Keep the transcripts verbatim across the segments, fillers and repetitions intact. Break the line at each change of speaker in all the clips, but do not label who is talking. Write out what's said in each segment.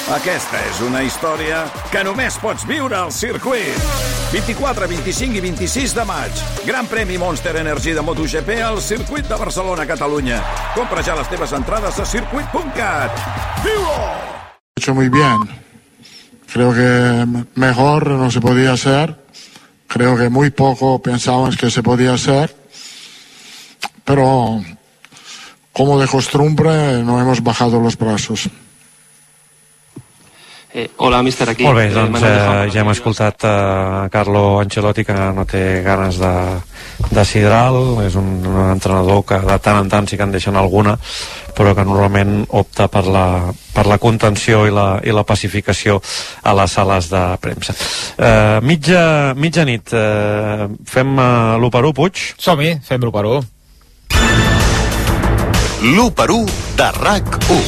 Aquesta és una història que només pots viure al circuit. vint-i-quatre, vint-i-cinc i vint-i-sis de maig. Gran premi Monster Energy de MotoGP al circuit de Barcelona, Catalunya. Compra ja les teves entrades a circuit punt cat. ¡Vivo!
Hecho muy bien. Creo que mejor no se podía hacer. Creo que muy poco pensábamos que se podía hacer. Pero como de costumbre no hemos bajado los brazos.
Eh, hola, míster, aquí.
Molt bé, doncs eh, ja hem escoltat a uh, Carlo Ancelotti, que no té ganes de, de sidral. És un, un entrenador que de tant en tant sí que en deixen alguna, però que normalment opta per la, per la contenció i la, i la pacificació a les sales de premsa. Uh, mitja, mitja nit, uh, fem uh, l'u per u, Puig?
Som-hi, fem l'u per u.
l'u per u de RAC u.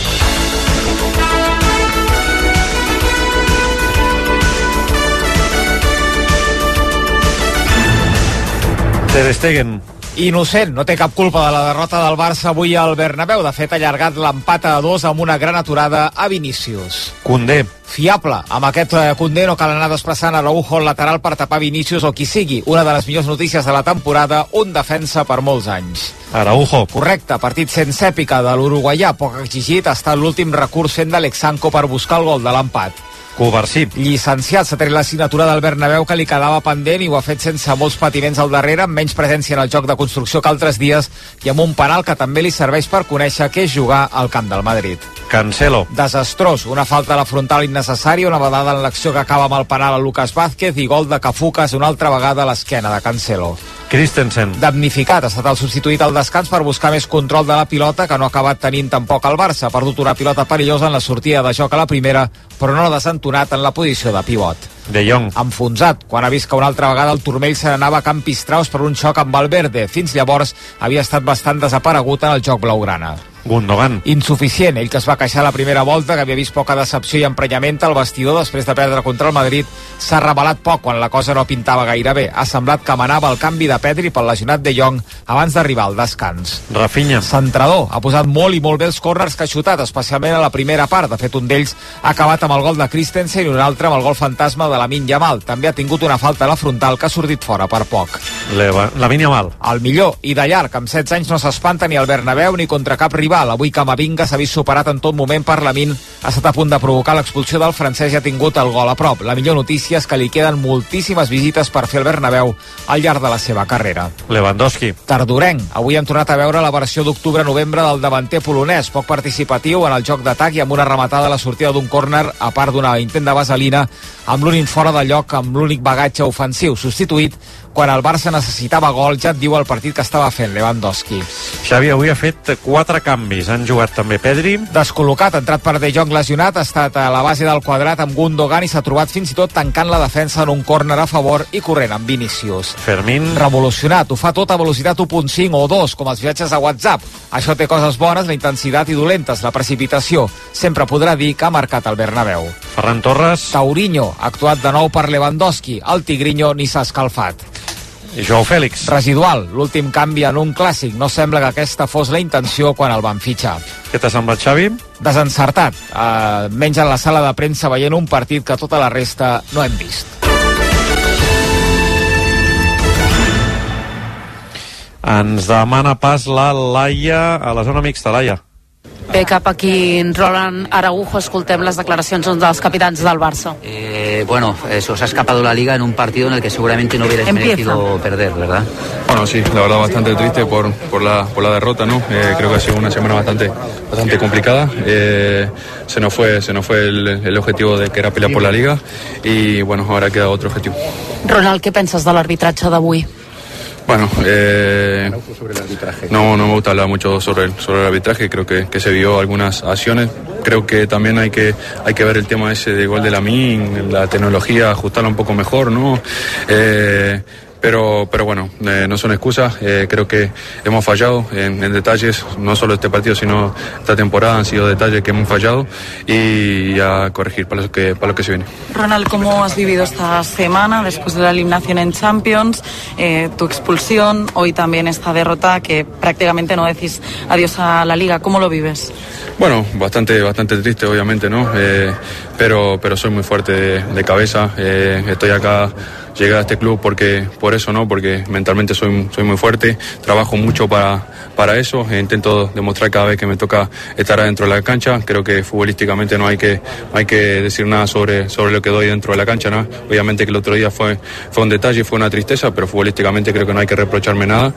Ter Stegen.
Innocent, no té cap culpa de la derrota del Barça avui al Bernabéu. De fet, ha allargat l'empat a dos amb una gran aturada a Vinícius.
Koundé.
Fiable. Amb aquest eh, Koundé no cal anar desplaçant Araujo al lateral per tapar Vinícius o qui sigui. Una de les millors notícies de la temporada, un defensa per molts anys.
Araujo.
Correcte, partit sense èpica de l'uruguaià, poc exigit, ha estat l'últim recurs fent d'Alexanco per buscar el gol de l'empat.
Covarsí.
Llicenciat, s'ha tret la signatura del Bernabéu que li quedava pendent i ho ha fet sense molts patiments al darrere, amb menys presència en el joc de construcció que altres dies i amb un penal que també li serveix per conèixer què és jugar al camp del Madrid.
Cancelo.
Desastrós, una falta a la frontal innecessària, una vegada en l'acció que acaba amb el penal a Lucas Vázquez i gol de Cafucas una altra vegada a l'esquena de Cancelo.
Christensen.
Damnificat, ha estat el substituït al descans per buscar més control de la pilota, que no ha acabat tenint tampoc el Barça. Ha perdut una pilota perillosa en la sortida de joc a la primera, però no l'ha desentonat en la posició de pivot.
De Jong.
Enfonsat, quan ha vist que una altra vegada el turmell se n'anava a Camp Pistraus per un xoc amb Valverde. Fins llavors havia estat bastant desaparegut en el joc blaugrana.
Gundogan.
Insuficient, ell que es va queixar la primera volta, que havia vist poca decepció i emprenyament al vestidor després de perdre contra el Madrid, s'ha revelat poc quan la cosa no pintava gaire bé. Ha semblat que manava el canvi de Pedri pel lesionat de Jong abans d'arribar al descans.
Rafinha.
Centrador, ha posat molt i molt bé els córners que ha xutat, especialment a la primera part. De fet, un d'ells ha acabat amb el gol de Christensen i un altre amb el gol fantasma de Lamine Yamal. També ha tingut una falta a la frontal que ha sortit fora per poc.
Lamine Yamal.
El millor, i de llarg, amb setze anys no s'espanta ni al Bernabéu ni contra cap rival. Avui Camavinga s'ha vist superat en tot moment per Lamine, ha estat a punt de provocar l'expulsió del francès i ha tingut el gol a prop. La millor notícia és que li queden moltíssimes visites per fer el Bernabéu al llarg de la seva carrera.
Lewandowski.
Tardorenc. Avui hem tornat a veure la versió d'octubre-novembre del davanter polonès, poc participatiu en el joc d'atac i amb una rematada a la sortida d'un córner, a part d'una intent de vaselina, amb l'únic fora de lloc, amb l'únic bagatge ofensiu, substituït quan el Barça necessitava gol, ja et diu el partit que estava fent Lewandowski.
Xavi avui ha fet quatre canvis. Han jugat també Pedri.
Descol·locat, entrat per De Jong lesionat, ha estat a la base del quadrat amb Gundogan i s'ha trobat fins i tot tancant la defensa en un córner a favor i corrent amb Vinícius.
Fermín.
Revolucionat, ho fa tot a velocitat u punt cinc o dos, com els viatges a WhatsApp. Això té coses bones, la intensitat, i dolentes, la precipitació. Sempre podrà dir que ha marcat el Bernabéu.
Ferran Torres.
Tauriño, ha actuat de nou per Lewandowski. El Tigrinho ni s'ha escalfat.
I Joao Fèlix.
Residual, l'últim canvi en un clàssic. No sembla que aquesta fos la intenció quan el van fitxar.
Què t'ha semblat, Xavi?
Desencertat, uh, menys en la sala de premsa veient un partit que tota la resta no hem vist.
Ens demana pas la Laia a la zona mixta. Laia.
Bé, cap aquí Roland Araujo, escoltem les declaracions dels capitans del Barça.
Eh, bueno, eso, se ha escapado la Liga en un partido en el que seguramente no hubierais merecido perder, ¿verdad?
Bueno, sí, la verdad bastante triste por, por, la, por la derrota, ¿no? Eh, creo que ha sido una semana bastante, bastante complicada. Eh, se nos fue, se nos fue el, el objetivo de que era pelear por la Liga y, bueno, ahora queda otro objetivo.
Ronald, què penses de l'arbitratge d'avui?
Bueno, eh, no, no me gusta hablar mucho sobre el, sobre el arbitraje, creo que, que se vio algunas acciones, creo que también hay que, hay que ver el tema ese de gol de Lamine, la tecnología, ajustarla un poco mejor, ¿no? Eh, pero, pero bueno, eh, no son excusas, eh, creo que hemos fallado en, en detalles, no solo este partido, sino esta temporada han sido detalles que hemos fallado y a corregir para lo que, para lo que se viene.
Ronald, ¿cómo has vivido esta semana después de la eliminación en Champions, eh, tu expulsión, hoy también esta derrota que prácticamente no decís adiós a la Liga? ¿Cómo lo vives?
Bueno, bastante, bastante triste obviamente, ¿no? Eh, pero, pero soy muy fuerte de, de cabeza, eh, estoy acá, llegué a este club porque, por eso, ¿no? Porque mentalmente soy, soy muy fuerte, trabajo mucho para, para eso, e intento demostrar cada vez que me toca estar adentro de la cancha. Creo que futbolísticamente no hay que, no hay que decir nada sobre, sobre lo que doy dentro de la cancha, ¿no? Obviamente que el otro día fue, fue un detalle, fue una tristeza, pero futbolísticamente creo que no hay que reprocharme nada,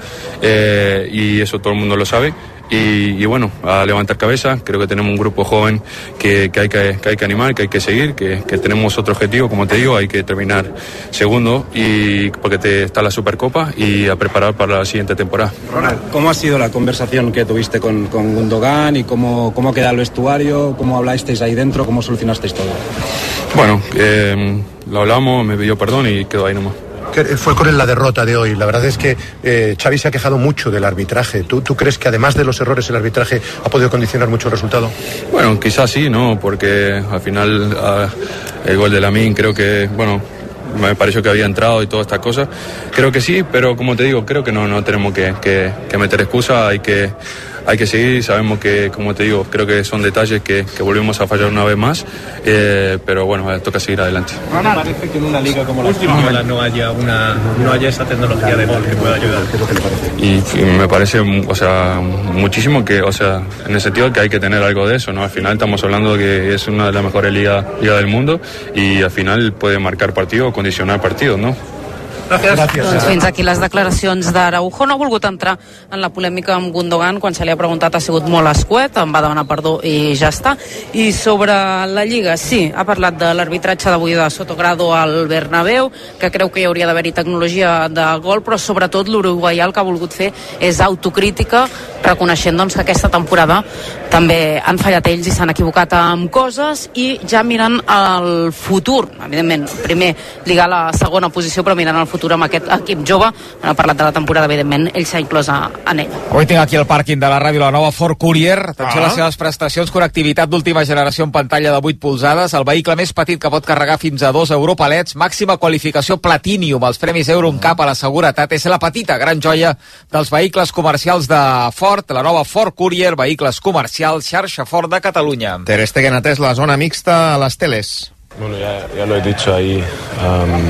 eh, y eso todo el mundo lo sabe. Y, y bueno, a levantar cabeza, creo que tenemos un grupo joven que, que, hay, que, que hay que animar, que hay que seguir, que, que tenemos otro objetivo, como te digo, hay que terminar segundo y porque te, está la Supercopa y a preparar para la siguiente temporada.
Ronald, ¿cómo ha sido la conversación que tuviste con, con Gundogan y cómo, cómo queda el vestuario, cómo hablasteis ahí dentro, cómo solucionasteis todo?
Bueno, eh, lo hablamos, me pidió perdón y quedó ahí nomás.
Fue con él la derrota de hoy. La verdad es que eh, Xavi se ha quejado mucho del arbitraje. ¿Tú, ¿Tú crees que además de los errores el arbitraje ha podido condicionar mucho el resultado?
Bueno, quizás sí, ¿no? Porque al final uh, el gol de Lamine creo que, bueno, me pareció que había entrado y todas estas cosas. Creo que sí, pero como te digo, creo que no, no tenemos que, que, que meter excusa, hay que... Hay que seguir, sabemos que, como te digo, creo que son detalles que, que volvemos a fallar una vez más, eh, pero bueno, toca seguir adelante.
Ronald, parece que en una liga como la española no haya una no haya esa tecnología de gol que pueda ayudar. ¿Qué es lo que le parece?
Y, y me parece, o sea, muchísimo que, o sea, en el sentido que hay que tener algo de eso, ¿no? Al final estamos hablando de que es una de las mejores ligas liga del mundo y al final puede marcar partidos o condicionar partidos, ¿no?
Gràcies. Gràcies. Doncs fins aquí les declaracions d'Araujo. No ha volgut entrar en la polèmica amb Gundogan, quan se li ha preguntat ha sigut molt escuet, em va demanar perdó i ja està. I sobre la Lliga, sí, ha parlat de l'arbitratge d'avui de Sotogrado al Bernabéu, que creu que hi hauria d'haver-hi tecnologia de gol, però sobretot l'uruguaià el que ha volgut fer és autocrítica, reconeixent doncs, que aquesta temporada també han fallat ells i s'han equivocat amb coses, i ja mirant el futur, evidentment, primer lligar la segona posició, però mirant el futur amb aquest equip jove. Han parlat de la temporada, evidentment, ell s'ha inclòs en ell.
Avui tinc aquí al pàrquing de la ràdio la nova Ford Courier. Atenció ah. a les seves prestacions, connectivitat d'última generació en pantalla de vuit polzades, el vehicle més petit que pot carregar fins a dos Europalets, màxima qualificació Platinum, els premis Euro en cap a la seguretat. És la petita gran joia dels vehicles comercials de Ford, la nova Ford Courier, vehicles comercials, xarxa Ford de Catalunya.
Ter Stegen ha atès la zona mixta a les teles.
Bueno, ya, ya lo he dicho ahí, um,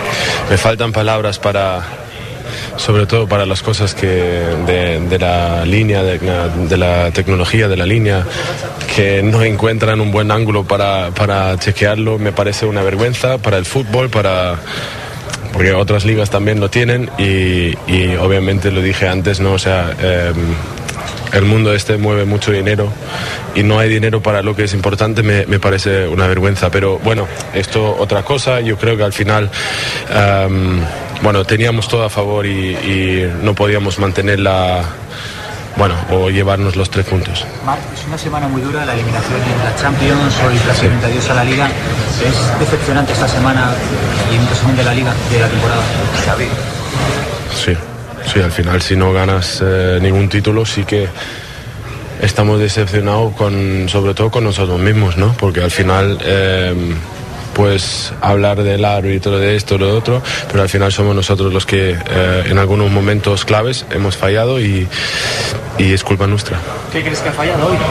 me faltan palabras para, sobre todo para las cosas que de, de la línea, de, de la tecnología de la línea, que no encuentran un buen ángulo para, para chequearlo. Me parece una vergüenza para el fútbol, para... porque otras ligas también lo tienen y, y obviamente lo dije antes, ¿no? O sea, eh, el mundo este mueve mucho dinero y no hay dinero para lo que es importante, me, me parece una vergüenza. Pero bueno, esto otra cosa, yo creo que al final, um, bueno, teníamos todo a favor y, y no podíamos mantener la... Bueno, o llevarnos los tres puntos.
Marc, es una semana muy dura, la eliminación en la Champions, hoy prácticamente sí. Adiós a la Liga. ¿Es decepcionante esta semana y un resumen de la Liga, de la temporada? Xavi.
Sí, sí, al final si no ganas eh, ningún título sí que estamos decepcionados, con, sobre todo con nosotros mismos, ¿no? Porque al final... Eh, pues hablar del árbitro, de esto, de lo otro, pero al final somos nosotros los que eh, en algunos momentos claves hemos fallado y, y es culpa nuestra.
¿Qué crees que ha fallado hoy?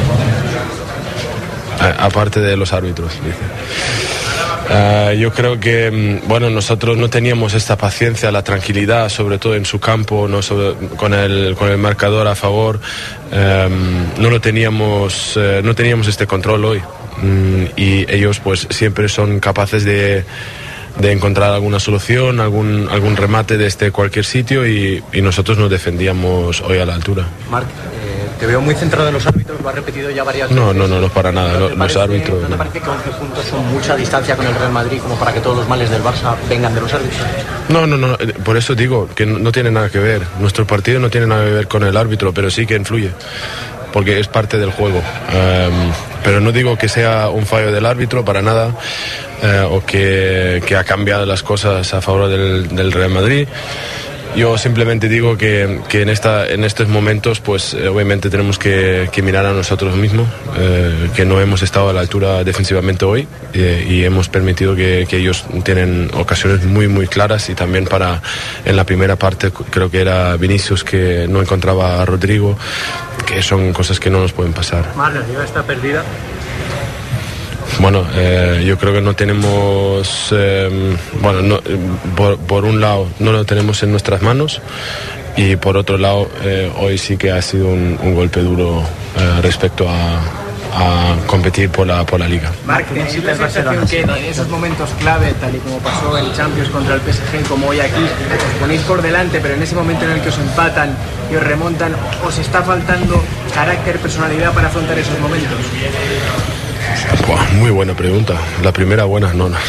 A, aparte de los árbitros, dice. Uh, yo creo que, bueno, nosotros no teníamos esta paciencia, la tranquilidad, sobre todo en su campo, no sobre, con, el, con el marcador a favor, um, no lo teníamos, uh, no teníamos este control hoy. Y ellos pues siempre son capaces de, de encontrar alguna solución, algún, algún remate desde cualquier sitio y, y nosotros nos defendíamos hoy a la altura.
Marc, eh, te veo muy centrado en los árbitros, lo has repetido ya varias
no,
veces.
No, no, no, para nada, no,
parece,
los árbitros...
¿No te parece que once puntos son mucha distancia con el Real Madrid como para que todos los males del Barça vengan de los árbitros?
No, no, no, por eso digo que no, no tiene nada que ver, nuestro partido no tiene nada que ver con el árbitro, pero sí que influye. porque es parte del juego. Um, pero no digo que sea un fallo del árbitro para nada, uh, o que, que ha cambiado las cosas a favor del, del Real Madrid. Yo simplemente digo que, que en, esta, en estos momentos pues eh, obviamente tenemos que, que mirar a nosotros mismos, eh, que no hemos estado a la altura defensivamente hoy, eh, y hemos permitido que, que ellos tienen ocasiones muy muy claras, y también para en la primera parte creo que era Vinicius que no encontraba a Rodrigo, que son cosas que no nos pueden pasar.
Mar, la liga está perdida.
Bueno, eh, yo creo que no tenemos, eh, bueno, no, por, por un lado no lo tenemos en nuestras manos, y por otro lado eh, hoy sí que ha sido un, un golpe duro eh, respecto a, a competir por la, por la Liga.
Marc, ¿tienes la sensación que en esos momentos clave, tal y como pasó en Champions contra el P S G, como hoy aquí, os ponéis por delante, pero en ese momento en el que os empatan y os remontan, os está faltando carácter, personalidad para afrontar esos momentos?
Buah, muy buena pregunta. La primera buena, no, no.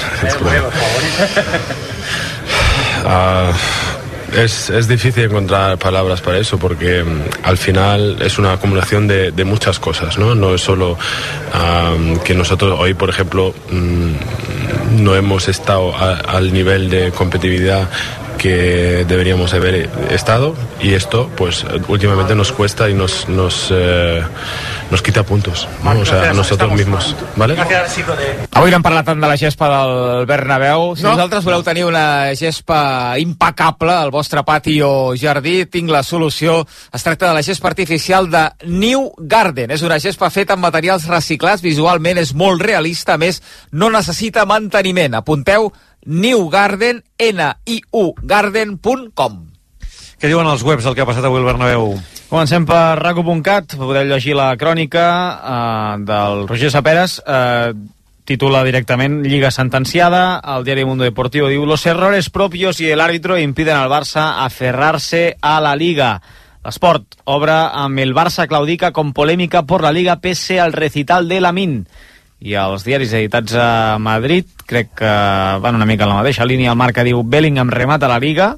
uh, es, es difícil encontrar palabras para eso, porque um, al final es una acumulación de, de muchas cosas, ¿no? No es solo um, que nosotros hoy, por ejemplo, um, no hemos estado a, al nivel de competitividad que deberíamos haber estado, y esto pues últimamente nos cuesta y nos nos, eh, nos quita puntos, ¿no? O sea, a nosotros mismos, ¿vale?
Avui n'hem parlat tant de la gespa del Bernabéu. Si no. vosaltres voleu tenir una gespa impecable al vostre pati o jardí, tinc la solució. Es tracta de la gespa artificial de New Garden. És una gespa feta amb materials reciclats, visualment és molt realista, a més no necessita manteniment. Apunteu New Garden, N I U garden punt com.
Què diuen els webs del que ha passat avui al Bernabéu?
Comencem per raco punt cat, podeu llegir la crònica eh, del Roger Saperas, eh, titula directament Lliga sentenciada. El diari Mundo Deportivo diu: los errores propios y el árbitro impiden al Barça aferrarse a la Liga. L'Esport obre amb el Barça claudica con polémica por la Liga pese al recital de Lamine. I els diaris editats a Madrid crec que van una mica en la mateixa línia. El Marca diu Bellingham remata la Liga,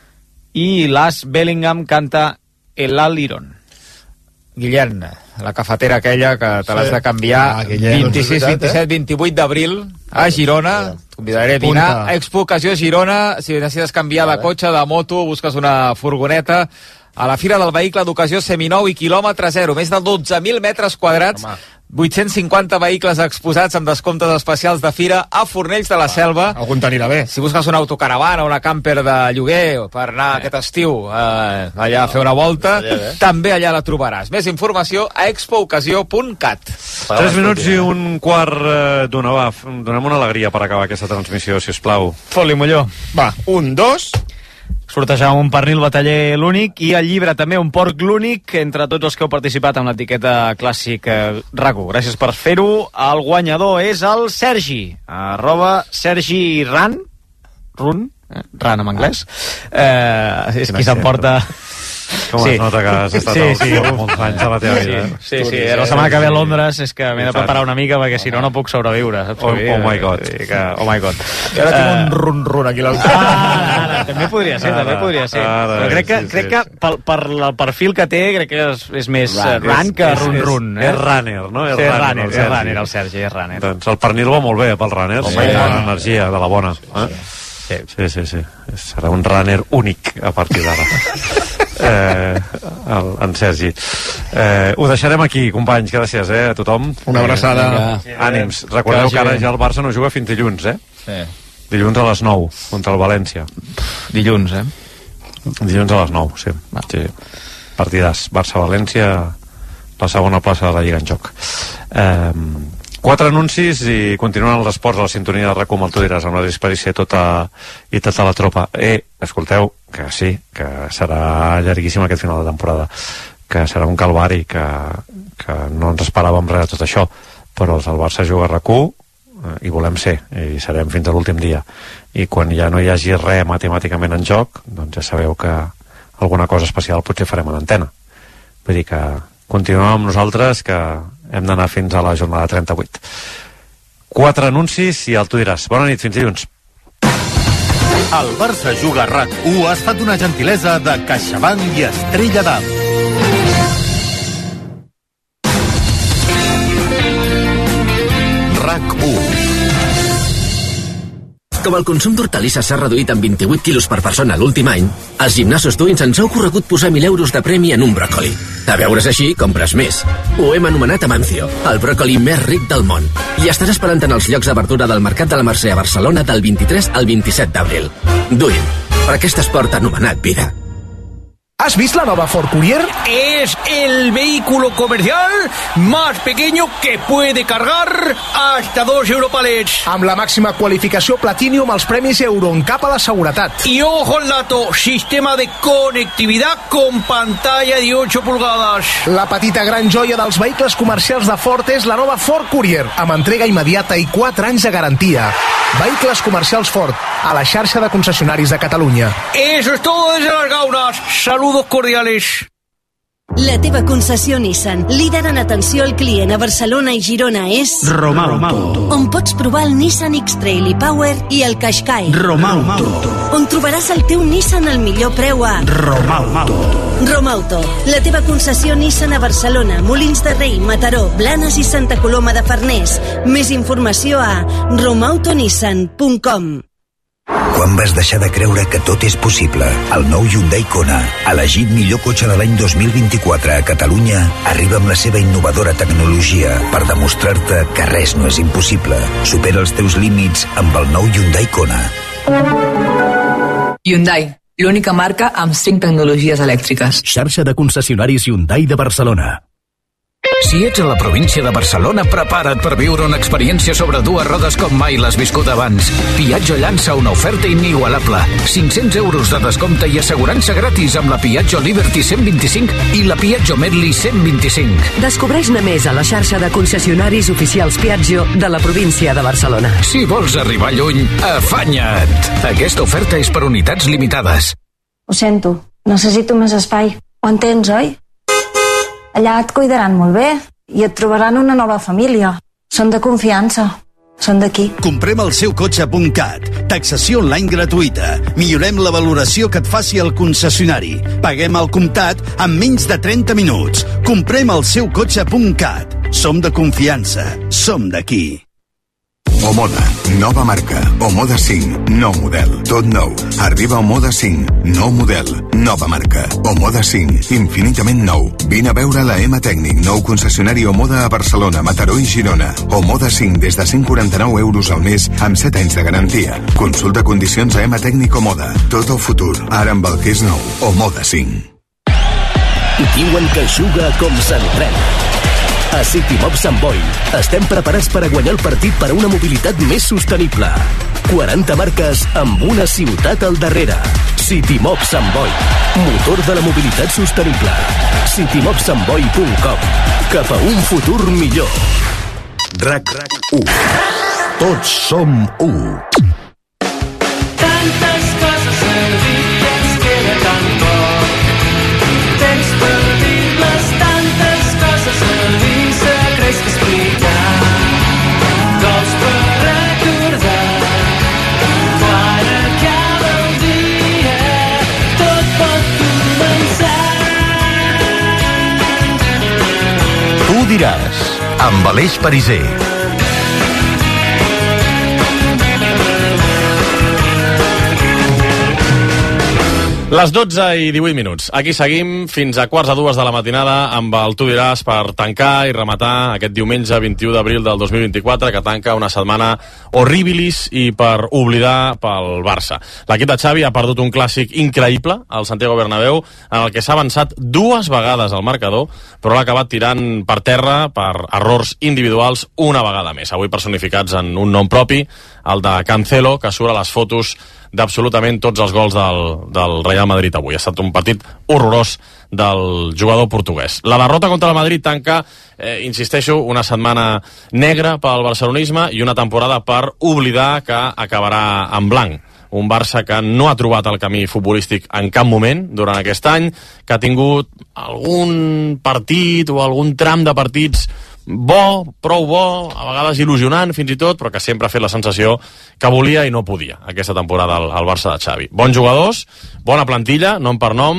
i l'As Bellingham canta el Alirón.
Guillem, la cafetera aquella que te l'has de canviar, ah, vint-i-sis, vint-i-set, vint-i-vuit d'abril a Girona. Et convidaré a dinar a Expo Ocasió Girona. Si necessites canviar de cotxe, de moto, busques una furgoneta, a la Fira del Vehicle d'Ocasió Seminou i quilòmetre zero, més de dotze mil metres quadrats. Home. vuit-cents cinquanta vehicles exposats amb descomptes especials de fira a Fornells de la Selva.
Algun t'anirà bé.
Si busques una autocaravana o una camper de lloguer per anar eh. aquest estiu eh, allà a fer una volta, també allà la trobaràs. Més informació a expo ocasió punt cat.
Tres minuts i un quart eh, d'una. Va, donem una alegria per acabar aquesta transmissió, si us plau.
Fot-li, Molló.
Va, un, dos...
Sortejar un pernil bataller l'únic i el llibre també un porc l'únic entre tots els que heu participat amb l'etiqueta clàssic eh, RACU. Gràcies per fer-ho. El guanyador és el Sergi, arroba Sergi Ran, Run, eh? Ran en anglès. Eh, és qui s'emporta...
Com sí. es nota que has estat sí, sí. molts anys a la teva vida.
Sí, sí, sí. La setmana que ve a Londres és que m'he de preparar una mica perquè si no no puc sobreviure. Saps?
Oh, oh my god.
Que, oh my god.
I ara tinc un run-run aquí a l'altre.
Ah, també podria ser, també podria ser. Però crec que, crec que per, per el perfil que té, crec que és, és més run que run-run.
És, és runner, no?
És runner, és runner, el Sergi, és runner.
Doncs el pernil va molt bé pel runner. Home, energia, de la bona.
Sí,
sí, sí. sí. Serà un runner únic a partir d'ara. eh, el, en Sergi. Eh, ho deixarem aquí, companys. Gràcies eh, a tothom.
Una abraçada.
Eh, ànims. Recordeu que ara ja el Barça no juga fins dilluns, eh?
Sí.
Dilluns a les nou, contra el València.
Dilluns, eh?
Dilluns a les nou, sí. sí. Partidàs. Barça-València, la segona plaça de la Lliga en joc. Eh, Quatre anuncis i continuen els esports a la sintonia de RAC u amb el Tu diràs, amb la disparició tota, i tota la tropa. Eh, escolteu, que sí, que serà llarguíssim aquest final de temporada, que serà un calvari, que, que no ens esperàvem res de tot això, però el Barça juga a RAC u i volem ser, i serem fins a l'últim dia. I quan ja no hi hagi res matemàticament en joc, doncs ja sabeu que alguna cosa especial potser farem a l'antena. Vull dir que continuem amb nosaltres, que hem d'anar fins a la jornada trenta-vuit. Quatre anuncis i el Tu diràs. Bona nit, fins dilluns.
El Barça juga a RAC u ha estat una gentilesa de CaixaBank i Estrella d'Am. RAC u.
Com el consum d'hortalisses s'ha reduït en vint-i-vuit quilos per persona l'últim any, als gimnasos Twins ens ha ocorregut posar mil euros de premi en un bròcoli. A veure's així, compres més. Ho hem anomenat Amancio, el bròcoli més ric del món. I estarà esperant en els llocs d'abertura del Mercat de la Mercè a Barcelona del vint-i-tres al vint-i-set d'abril. Duin, per aquest esport anomenat vida.
¿Has visto la nueva Ford Courier?
Es el vehículo comercial más pequeño que puede cargar hasta dos Europalets.
Amb la màxima qualificació Platinum als premis EuroNCAP a la seguretat.
Y ojo al dato, sistema de conectividad con pantalla de ocho pulgadas.
La petita gran joia dels vehicles comercials de Ford és la nova Ford Courier, amb entrega immediata i quatre anys de garantia. Vehicles comercials Ford, a la xarxa de concessionaris de Catalunya.
Eso es todo desde Las Gaunas. Saludos cordiales.
La teva concessió Nissan, líder en atenció al client a Barcelona i Girona, és
Romauto,
on pots provar el Nissan X-Trail i Power i el Qashqai.
Romauto,
on trobaràs el teu Nissan al millor preu a
Romauto.
Romauto, la teva concessió Nissan a Barcelona, Molins de Rei, Mataró, Blanes i Santa Coloma de Farners. Més informació a romautonissan punt com.
Quan vas deixar de creure que tot és possible? El nou Hyundai Kona, elegit millor cotxe de l'any dos mil vint-i-quatre a Catalunya, arriba amb la seva innovadora tecnologia per demostrar-te que res no és impossible. Supera els teus límits amb el nou Hyundai Kona.
Hyundai, l'única marca amb cinc tecnologies elèctriques.
Xarxa de concessionaris Hyundai de Barcelona.
Si ets a la província de Barcelona, prepara't per viure una experiència sobre dues rodes com mai l'has viscut abans. Piaggio llança una oferta inigualable. cinc-cents euros de descompte i assegurança gratis amb la Piaggio Liberty cent vint-i-cinc i la Piaggio Medley cent vint-i-cinc.
Descobreix-ne més a la xarxa de concessionaris oficials Piaggio de la província de Barcelona.
Si vols arribar lluny, afanya't! Aquesta oferta és per unitats limitades.
Ho sento, necessito més espai. Ho entens, oi? Allà et cuidaran molt bé i et trobaran una nova família. Són de confiança. Són d'aquí.
Comprem el seu cotxe punt cat. Taxació online gratuïta. Millorem la valoració que et faci el concessionari. Paguem al comptat en menys de trenta minuts. Comprem el seu cotxe punt cat. Som de confiança. Som d'aquí.
Omoda, nova marca. Omoda cinc, nou model. Tot nou. Arriba Omoda cinc, nou model. Nova marca. Omoda cinc, infinitament nou. Vine a veure la E M A Tècnic, nou concessionari Omoda a Barcelona, Mataró i Girona. Omoda cinc des de cent quaranta-nou euros al mes amb set anys de garantia. Consulta condicions a E M A Tècnic Omoda. Tot el futur, ara amb el que és nou. Omoda cinc.
Diuen que juga com se'n pren. A CityMob Sant Boi estem preparats per a guanyar el partit per a una mobilitat més sostenible. quaranta marques amb una ciutat al darrere. CityMob Sant Boi, motor de la mobilitat sostenible. citymob sant boi punt com. Cap a un futur millor.
RAC u. Tots som u.
Tantes coses a dir que ens queda tan poc. Temps per dir-les, tantes coses a dir. Secrets que explicar, cols per recordar. Quan acaba el dia, tot pot començar.
Tu diràs, amb Aleix Pariser.
Les dotze i divuit minuts. Aquí seguim fins a quarts de dues de la matinada amb el Tu diràs per tancar i rematar aquest diumenge vint-i-u d'abril del dos mil vint-i-quatre, que tanca una setmana horribilis i per oblidar pel Barça. L'equip de Xavi ha perdut un clàssic increïble al Santiago Bernabéu, en el que s'ha avançat dues vegades al marcador, però l'ha acabat tirant per terra per errors individuals una vegada més. Avui personificats en un nom propi, el de Cancelo, que surt a les fotos d'absolutament tots els gols del, del Real Madrid avui. Ha estat un partit horrorós del jugador portuguès. La derrota contra el Madrid tanca, eh, insisteixo, una setmana negra pel barcelonisme i una temporada per oblidar que acabarà en blanc. Un Barça que no ha trobat el camí futbolístic en cap moment durant aquest any, que ha tingut algun partit o algun tram de partits bo, prou bo, a vegades il·lusionant fins i tot, però que sempre ha fet la sensació que volia i no podia aquesta temporada al, al Barça de Xavi. Bons jugadors, bona plantilla, nom per nom,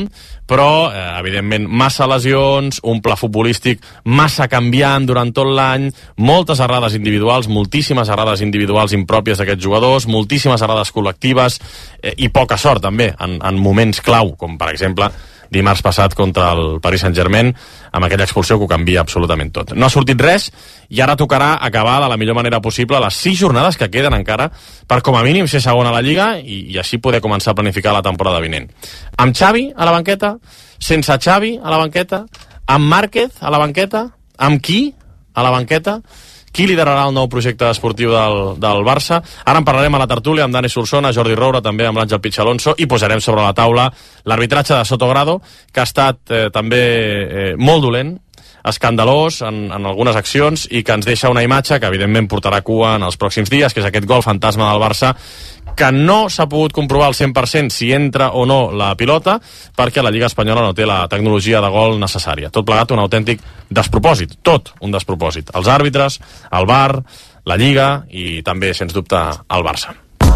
però, eh, evidentment, massa lesions, un pla futbolístic massa canviant durant tot l'any, moltes errades individuals, moltíssimes errades individuals impròpies d'aquests jugadors, moltíssimes errades col·lectives eh, i poca sort, també, en, en moments clau, com, per exemple, dimarts passat contra el Paris Saint-Germain, amb aquella expulsió que ho canvia absolutament tot. No ha sortit res i ara tocarà acabar de la millor manera possible les sis jornades que queden encara per com a mínim ser segon a la Lliga i, i així poder començar a planificar la temporada vinent. Amb Xavi a la banqueta, sense Xavi a la banqueta, amb Márquez a la banqueta, amb qui a la banqueta, qui liderarà el nou projecte esportiu del, del Barça. Ara en parlarem a la tertúlia amb Dani Solsona, Jordi Roura, també amb l'Àngel Pichalonso, i posarem sobre la taula l'arbitratge de Sotogrado, que ha estat eh, també eh, molt dolent, escandalós en, en algunes accions i que ens deixa una imatge que evidentment portarà cua en els pròxims dies, que és aquest gol fantasma del Barça, que no s'ha pogut comprovar al cent per cent si entra o no la pilota, perquè la Lliga Espanyola no té la tecnologia de gol necessària. Tot plegat un autèntic despropòsit, tot un despropòsit. Els àrbitres, el V A R, la Lliga i també, sens dubte, el Barça.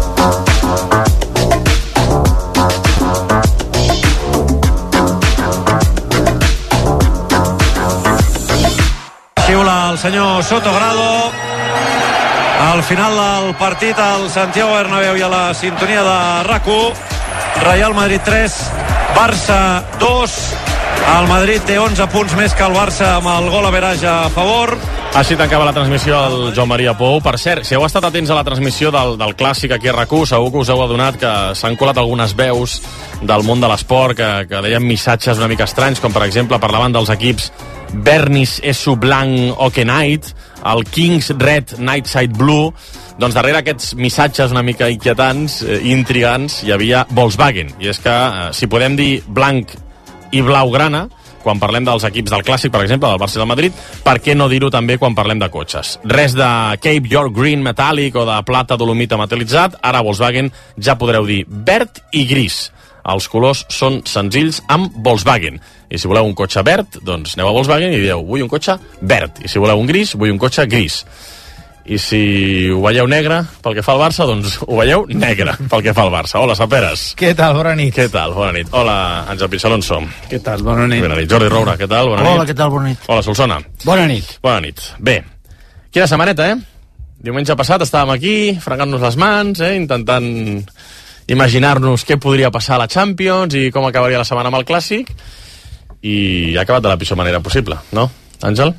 Xiula el senyor Sotogrado. Al final del partit al Santiago Bernabéu i a la sintonia de RAC u, Real Madrid tres, Barça dos. El Madrid té onze punts més que el Barça amb el gol average a favor.
Així tancava la transmissió el Joan Maria Pou. Per cert, si heu estat atents a la transmissió del, del Clàssic aquí a RAC u, segur que us heu adonat que s'han colat algunes veus del món de l'esport que, que deien missatges una mica estranys, com per exemple parlaven dels equips Bernis Esu Blanc Okenite, el Kings Red Nightside Blue. Doncs darrere aquests missatges una mica inquietants, eh, intrigants, hi havia Volkswagen. I és que, eh, si podem dir blanc i blaugrana quan parlem dels equips del Clàssic, per exemple, del Barça i del Madrid, per què no dir-ho també quan parlem de cotxes? Res de Cape York Green Metallic o de plata dolomita metal·litzat, ara a Volkswagen ja podreu dir verd i gris. Els colors són senzills amb Volkswagen. I si voleu un cotxe verd, doncs aneu a Volkswagen i dieu, vull un cotxe verd. I si voleu un gris, vull un cotxe gris. I si ho veieu negre pel que fa al Barça, doncs ho veieu negre pel que fa al Barça. Hola, Saperes.
Què tal? Bona nit.
Què tal? Bona nit. Hola, Àngel Pichalonso.
Què tal? Bona nit.
Bona nit. Jordi Roura, què tal? Bona
Hola,
nit.
Hola, què tal? Bona nit.
Hola, Solsona.
Bona nit.
Bona nit. Bé, quina setmaneta, eh? Diumenge passat estàvem aquí, fregant-nos les mans, eh? Intentant imaginar-nos què podria passar a la Champions i com acabaria la setmana amb el Clàssic, i ha acabat de la pitjor manera possible, no, Àngel?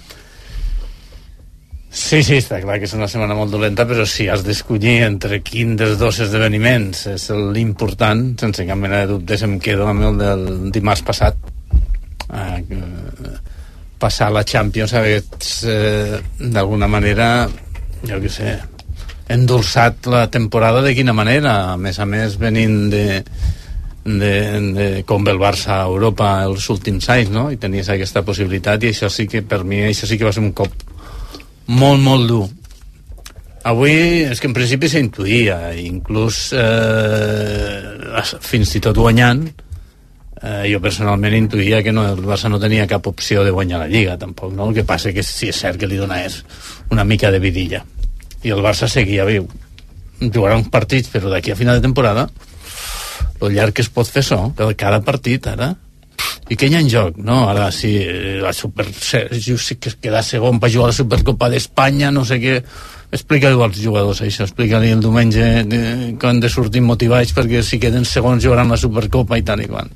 Sí, sí, està clar que és una setmana molt dolenta, però si has d'escollir entre quin dels dos esdeveniments és l'important, sense cap mena de dubtes em quedo amb el del dimarts passat. Eh, passar la Champions hagués eh, d'alguna manera, jo què sé, endolçat la temporada de quina manera, a més a més venint de, de, de com ve el Barça a Europa els últims anys, no? I tenies aquesta possibilitat, i això sí que per mi això sí que va ser un cop molt, molt dur. Avui és que en principi s'intuïa, inclús eh, fins i tot guanyant, eh, jo personalment intuïa que no, el Barça no tenia cap opció de guanyar la Lliga tampoc, no? El que passa que sí és cert que li dona és una mica de vidilla, i el Barça seguia viu. Jugarà uns partits, però d'aquí a final de temporada el llarg que es pot fer això, cada partit ara. I què hi ha en joc? No, ara sí, la super, sí que quedar segon per jugar a la Supercopa d'Espanya, no sé què. Explica-ho als jugadors, això. Explica-li el diumenge que han de sortir motivats perquè si queden segons jugaran la Supercopa i tant i quant.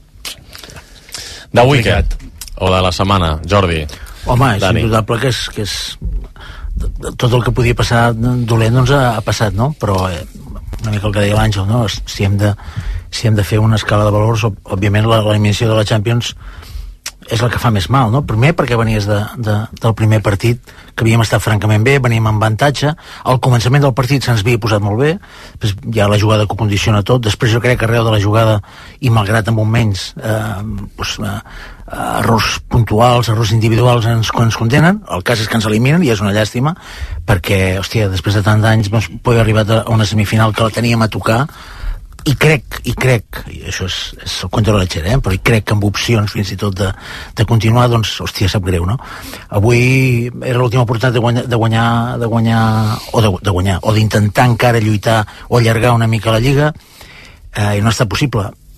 De weekend o de la setmana, Jordi?
Home, és indudable que és, que és tot el que podia passar dolent doncs ha, ha passat, no? Però eh, una mica el que deia l'Àngel, no? Si hem de si hem de fer una escala de valors, òbviament l'eliminació de la Champions és el que fa més mal, no? Primer perquè venies de, de, del primer partit que havíem estat francament bé, veníem amb avantatge, al començament del partit se'ns havia posat molt bé, després hi ha la jugada que ho condiciona tot, després jo crec que arreu de la jugada, i malgrat en moments eh, doncs, eh, errors puntuals, errors individuals ens, ens contenen, el cas és que ens eliminen i és una llàstima, perquè, hòstia, després de tants anys doncs, poder arribar a una semifinal que la teníem a tocar, i crec, i crec, i això és, és el contra la lletgera, eh? Però i crec que amb opcions fins i tot de, de continuar, doncs, hòstia, sap greu, no? Avui era l'última oportunitat de guanyar, de guanyar, de guanyar o de, de guanyar, o d'intentar encara lluitar o allargar una mica la Lliga, eh, i no ha estat possible.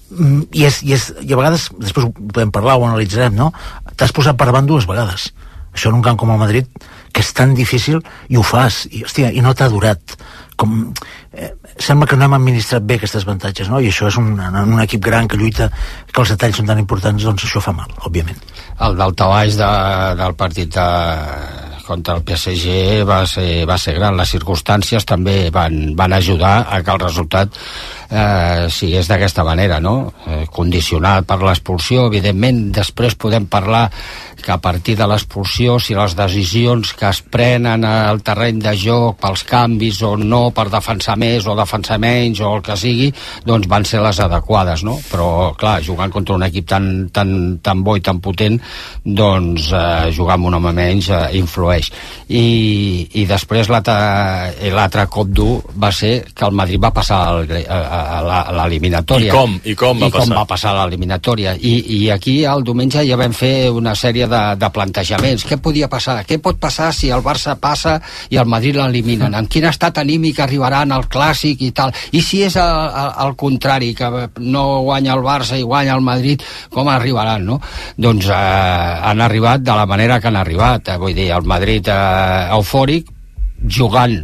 i, és, i, és, i a vegades, després ho podem parlar, ho analitzarem, no? T'has posat per davant dues vegades. Això en un camp com el Madrid, que és tan difícil, i ho fas, i, hòstia, i no t'ha durat. Com, eh, sembla que no hem administrat bé aquestes avantatges, no? I això és un, en un equip gran que lluita, que els detalls són tan importants, doncs això fa mal, òbviament.
El daltabaix de, del partit de, contra el P S G va ser, va ser gran. Les circumstàncies també van, van ajudar a que el resultat eh, sigués d'aquesta manera, no? Eh, condicionat per l'expulsió, evidentment. Després podem parlar que a partir de l'expulsió, si les decisions que es prenen al terreny de joc pels canvis o no, per defensar més o defensar menys o el que sigui, doncs van ser les adequades, no? Però, clar, jugant contra un equip tan, tan, tan bo i tan potent, doncs eh, jugar amb un home menys eh, influeix. I, i després l'altre cop dur va ser que el Madrid va passar al, a, a, a l'eliminatòria.
I com? I com va
I com
passar?
va passar a l'eliminatòria. I, I aquí el diumenge ja vam fer una sèrie de, de plantejaments. Què podia passar? Què pot passar si el Barça passa i el Madrid l'eliminen? En quin estat anímic arribaran al Clàssic i tal? I si és al contrari, que no guanya el Barça i guanya el Madrid, com arribaran, no? Doncs eh, han arribat de la manera que han arribat. Eh, vull dir, el Madrid eh, eufòric, jugant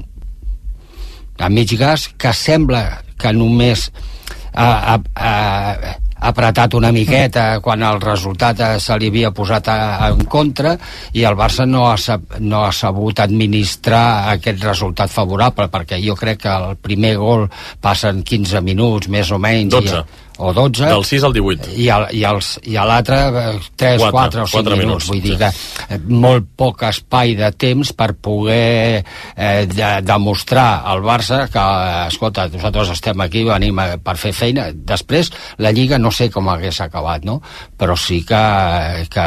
a mig gas, que sembla que només ha, ha, ha apretat una miqueta quan el resultat se li havia posat a, a, en contra, i el Barça no ha, no ha sabut administrar aquest resultat favorable, perquè jo crec que el primer gol passa en quinze minuts, més o menys.
dotze.
I, o dotze.
Del sis al divuit.
I, el, i, els, i l'altre tres, quatre o cinc minuts. Vull dir que molt poc espai de temps per poder eh, de, demostrar al Barça que, escolta, nosaltres estem aquí, venim per fer feina. Després, la Lliga no sé com hagués acabat, no? Però sí que, que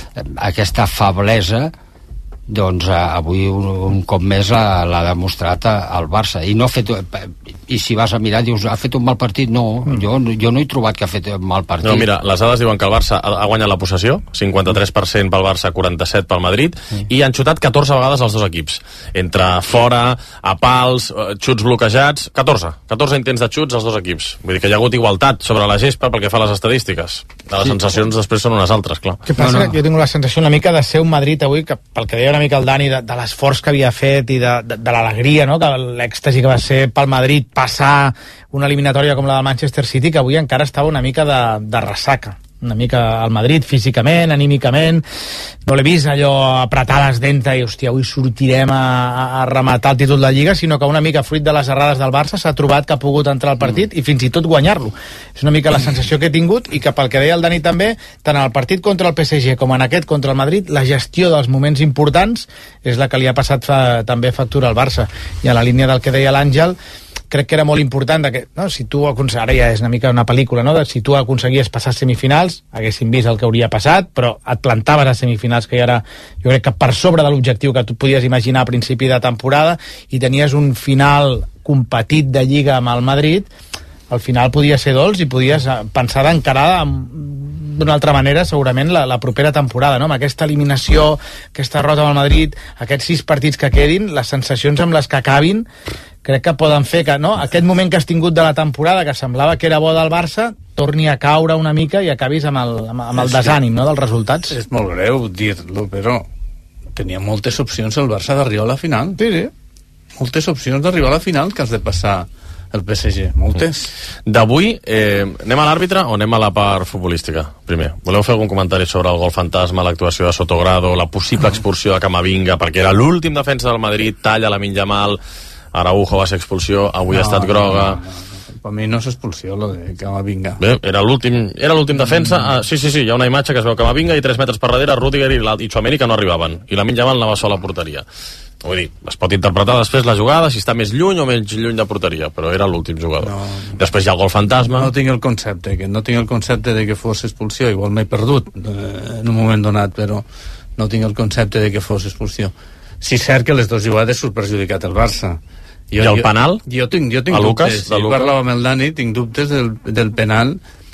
aquesta feblesa, doncs eh, avui un, un cop més l'ha demostrat al Barça. I no ha fet... I si vas a mirar, dius, ha fet un mal partit? No, mm. jo, jo no he trobat que ha fet un mal partit.
No, mira, les dades diuen que el Barça ha guanyat la possessió, cinquanta-tres per cent pel Barça, quaranta-set per cent pel Madrid, mm. i han xutat catorze vegades els dos equips. Entre fora, a pals, xuts bloquejats, catorze. catorze intents de xuts als dos equips. Vull dir que hi ha hagut igualtat sobre la gespa pel que fa a les estadístiques. Les sí. sensacions després són unes altres, clar.
Què passa? No, no. Jo tinc la sensació una mica de ser un Madrid avui, que pel que deia una mica el Dani, de, de l'esforç que havia fet i de, de, de l'alegria, no? Que l'èxtasi que va ser pel Madrid passar una eliminatòria com la del Manchester City, que avui encara estava una mica de, de ressaca, una mica al Madrid físicament, anímicament. No l'he vist allò apretar les dents i hòstia, avui sortirem a, a rematar el títol de Lliga, sinó que una mica fruit de les errades del Barça s'ha trobat que ha pogut entrar al partit mm. i fins i tot guanyar-lo. És una mica la sensació que he tingut, i que pel que deia el Dani també, tant en el partit contra el P S G com en aquest contra el Madrid, la gestió dels moments importants és la que li ha passat fa, també factura al Barça. I a la línia del que deia l'Àngel, crec que era molt important de que, no, si tu ara ja és una mica una pel·lícula, no? De si tu aconseguies passar a semifinals, haguéssim vist el que hauria passat, però et plantaves a semifinals, que ja era, jo crec que per sobre de l'objectiu que tu podies imaginar a principi de temporada, i tenies un final competit de Lliga amb el Madrid, al final podia ser dolç i podies pensar d'encarar d'una altra manera segurament la, la propera temporada, no? Amb aquesta eliminació, aquesta derrota amb el Madrid, aquests sis partits que quedin, les sensacions amb les que acabin, crec que poden fer que, no, aquest moment que has tingut de la temporada, que semblava que era bo del Barça, torni a caure una mica i acabis amb el, amb, amb el desànim, no?, dels resultats.
És molt greu dir-lo, però tenia moltes opcions el Barça d'arribar a la final.
Sí, sí.
Moltes opcions d'arribar a la final que has de passar el P S G, moltes.
D'avui, eh, anem a l'àrbitre o anem a la part futbolística? Primer, voleu fer algun comentari sobre el gol fantasma, l'actuació de Sotogrado, la possible expulsió de Camavinga, perquè era l'últim defensa del Madrid, talla la Minyamal, Araujo va ser expulsió, avui no, ha estat groga...
No, no, no. Per mi no és expulsió, lo de Camavinga.
Bé, era l'últim era l'últim defensa. Ah, sí, sí, sí, hi ha una imatge que es veu Camavinga i tres metres per darrere Rüdiger i, i Tchouaméni que no arribaven. I la Minyamal anava sola a porteria. Vull dir, es pot interpretar després la jugada, si està més lluny o menys lluny de porteria, però era l'últim jugador. No, després hi ha el gol fantasma.
No tinc el concepte, que no tinc el concepte de que fos expulsió, igual m'he perdut eh, en un moment donat, però no tinc el concepte de que fos expulsió. Sí, cert que les dues jugades s'han perjudicat el Barça.
Jo, I el
jo,
penal?
Jo tinc, jo tinc
a Lucas,
dubtes.
de
Jo parlava amb el Dani, tinc dubtes del, del penal,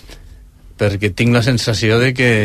perquè tinc la sensació de que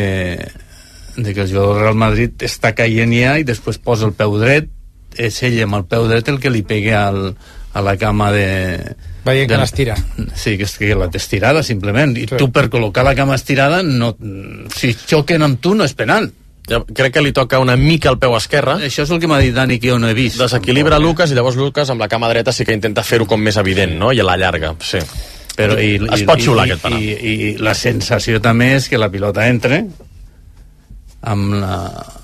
de que el jugador del Real Madrid està caient ja i després posa el peu dret, és ell amb el peu dret el que li pega al, a la cama de...
Veient que l'estira.
Sí, que, és que la té estirada, simplement. I
Sí.
tu, per col·locar la cama estirada, no, si xoquen amb tu, no és penal.
Ja, crec que li toca una mica el peu esquerre.
Això és el que m'ha dit Dani, que jo no he vist.
Desequilibra Lucas i llavors Lucas amb la cama dreta sí que intenta fer-ho com més evident, no? I a la llarga, sí.
Però, i,
es
i,
pot xiular
i,
aquest penal.
I, i, i la sensació també és que la pilota entre amb la,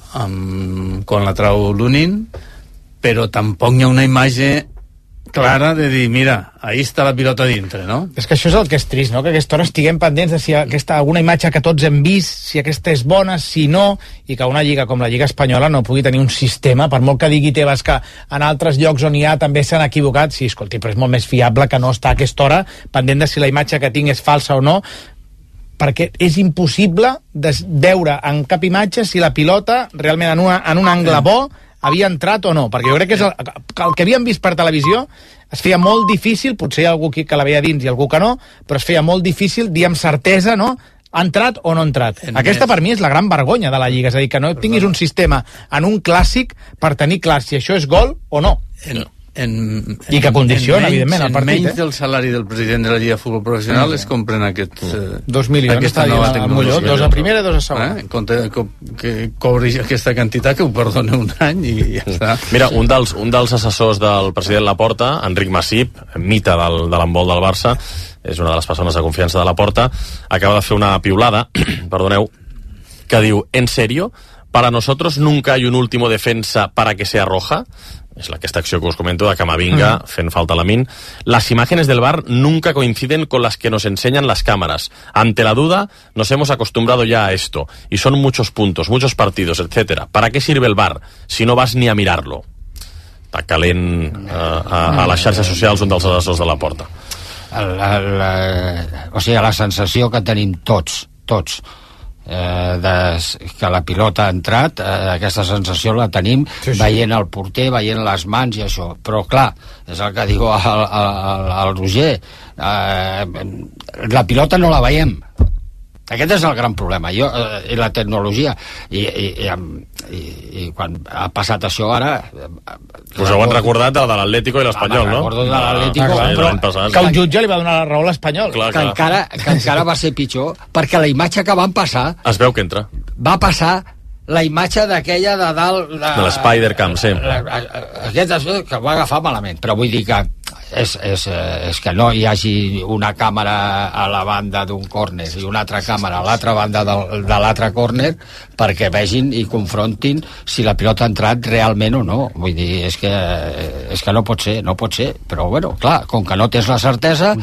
amb, quan la trau Lunin, però tampoc hi ha una imatge clara de dir, mira, ahí està la pilota dintre, no?
És que això és el que és trist, no? Que a aquesta hora estiguem pendents de si aquesta, alguna imatge que tots hem vist, si aquesta és bona, si no, i que una lliga com la Lliga Espanyola no pugui tenir un sistema, per molt que digui Tebas que en altres llocs on hi ha també s'han equivocat, sí, escolti, però és molt més fiable que no estar a aquesta hora pendent de si la imatge que tinc és falsa o no, perquè és impossible de veure en cap imatge si la pilota realment en, una, en un angle bo havia entrat o no, perquè jo crec que és el, el que havíem vist per televisió es feia molt difícil, potser hi ha algú que, que la veia dins i algú que no, però es feia molt difícil dir amb certesa, no?, ha entrat o no ha entrat. En Aquesta per mi és la gran vergonya de la Lliga, és a dir, que no tinguis un sistema en un clàssic per tenir clar si això és gol o no.
En, en,
I que condiciona,
en menys,
evidentment, el partit.
En menys
eh?
del salari del president de la Lliga de Futbol Professional mm. es compren aquests... Eh,
dos milions,
aquesta
està
nova
dient el
tecnologia.
Molló, dos a primera i dos a segona.
Eh? En compte de co que cobri aquesta quantitat, que ho perdona un any i ja està.
Mira, un dels, un dels assessors del president Laporta, Enric Masip, mite del, de l'handbol del Barça, és una de les persones de confiança de Laporta, acaba de fer una piulada, perdoneu, que diu, ¿en serio? ¿Para nosotros nunca hay un último defensa para que sea roja? Es la aquesta acció que us comento de Camavinga, mm. fent falta a Lamin. Las imágenes del V A R nunca coinciden con las que nos enseñan las cámaras. Ante la duda, nos hemos acostumbrado ya a esto. Y son muchos puntos, muchos partidos, etcétera. ¿Para qué sirve el V A R si no vas ni a mirarlo? Està calent uh, a, a les xarxes socials un dels assessors de Laporta.
La, la, o sigui, la sensació que tenim tots, tots, eh, de, que la pilota ha entrat, eh, aquesta sensació la tenim sí, sí. veient el porter, veient les mans i això, però clar, és el que diu el, el, el Roger, eh, la pilota no la veiem. Aquest és el gran problema. Jo, eh, i la tecnologia i, i, i, i, i quan ha passat això ara
us heu recordat de, de l'Atlético i l'Espanyol, no?
Recordo de l'Atlético,
ah,
però,
passat,
que un jutge li va donar la raó a l'Espanyol,
clar,
que,
clar.
Encara, que encara va ser pitjor, perquè la imatge que van passar
es veu que entra
va passar la imatge d'aquella de dalt de,
de l'Spider-Cam, sí.
Aquest que va agafar malament, però vull dir que és, és, és que no hi hagi una càmera a la banda d'un córner i una altra càmera a l'altra banda de, de l'altre córner perquè vegin i confrontin si la pilota ha entrat realment o no. Vull dir, és que, és que no pot ser, no pot ser, però bueno, clar, com que no tens la certesa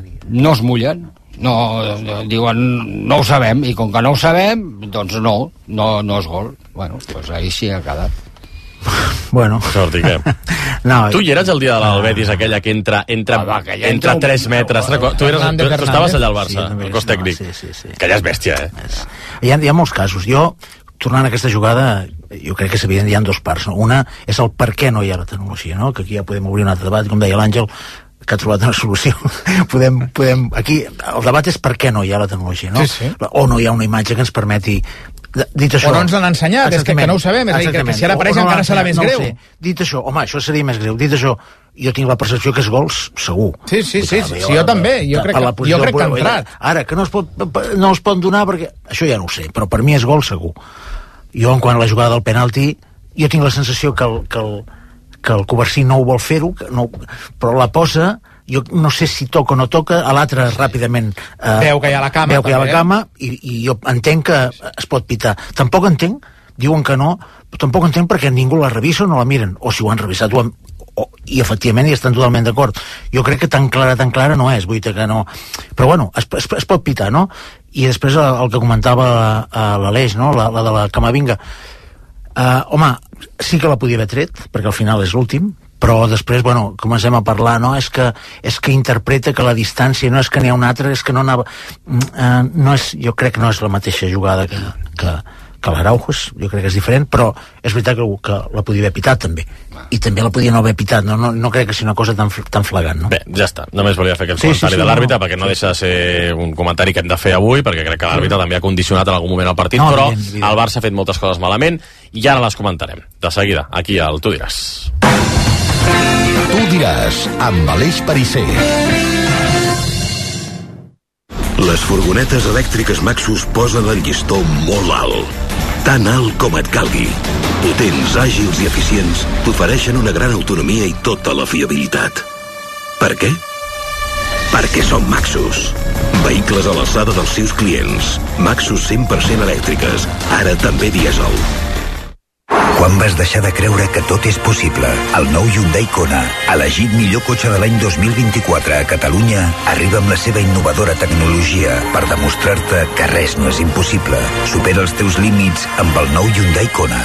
no es mullen, no, diuen no ho sabem, i com que no ho sabem doncs no, no, no és gol. Bueno, doncs ahí sí ha quedat.
Bueno.
Jordi, què?
No,
tu hi eres el dia de l'Albetis, aquella que entra entra,
ah, va, que entra
entra
un...
tres metres. Tu, tu, eres, tu, tu estaves allà al Barça,
sí,
al cos tècnic.
No, sí, sí, sí.
Aquella és bèstia, eh?
Hi ha, hi ha molts casos. Jo, tornant a aquesta jugada, jo crec que s'evident, hi ha dos parts. No? Una és el per què no hi ha la tecnologia, no? Que aquí ja podem obrir un altre debat, com deia l'Àngel, que ha trobat una solució. podem, podem, aquí el debat és per què no hi ha la tecnologia, no?
Sí, sí.
O no hi ha una imatge que ens permeti... Dit això,
o no ens l'han ensenyat, és que, que no ho sabem, és a dir, que, que si ara apareix no encara serà més
no
greu.
Dit això, home, això seria més greu. Dit això, jo tinc la percepció que és gols segur.
Sí, sí, sí, sí, sí jo també, jo crec que, jo crec que ha entrat.
Ara, que no es, pot, no es pot donar perquè... Això ja no ho sé, però per mi és gol segur. Jo, en quant a la jugada del penalti, jo tinc la sensació que el, que el, que el Covarsí no ho vol fer-ho, no, però la posa... Jo no sé si toca o no toca, a l'altre ràpidament
eh, veu que hi ha la cama,
veu que hi ha la cama i, i jo entenc que es pot pitar. Tampoc entenc, diuen que no, però tampoc entenc perquè ningú la revisa o no la miren, o si ho han revisat ho han, o, i efectivament hi estan totalment d'acord. Jo crec que tan clara, tan clara no és, vull dir que no... Però bueno, es, es, es pot pitar, no? I després el, el que comentava l'Aleix, no? La, la de la Camavinga. Uh, home, sí que la podia haver tret, perquè al final és l'últim, però després, bueno, comencem a parlar, no? És que, és que interpreta que la distància no és que n'hi ha una altra, és que no anava... Uh, no és, jo crec que no és la mateixa jugada que, que, que l'Araujo, jo crec que és diferent, però és veritat que, que la podia haver pitat, també. I també la podia no haver pitat, no, no, no crec que sigui una cosa tan, tan flagrant, no?
Bé, ja està. Només volia fer aquest
sí,
comentari
sí, sí,
de l'àrbitre,
no,
perquè no
sí,
deixa de ser un comentari que hem de fer avui, perquè crec que l'àrbitre sí. també ha condicionat en algun moment el partit, no, però bien, bien. El Barça ha fet moltes coses malament, i ara les comentarem. De seguida, aquí al Tu diràs.
Tu diràs, amb Aleix Perisser.
Les furgonetes elèctriques Maxus posen el llistó molt alt. Tan alt com et calgui. Potents, àgils i eficients t'ofereixen una gran autonomia i tota la fiabilitat. Per què? Perquè som Maxus. Vehicles a l'alçada dels seus clients. Maxus cent per cent elèctriques. Ara també dièsel.
Quan vas deixar de creure que tot és possible? El nou Hyundai Kona, elegit millor cotxe de l'any dos mil vint-i-quatre a Catalunya, arriba amb la seva innovadora tecnologia per demostrar-te que res no és impossible. Supera els teus límits amb el nou Hyundai Kona.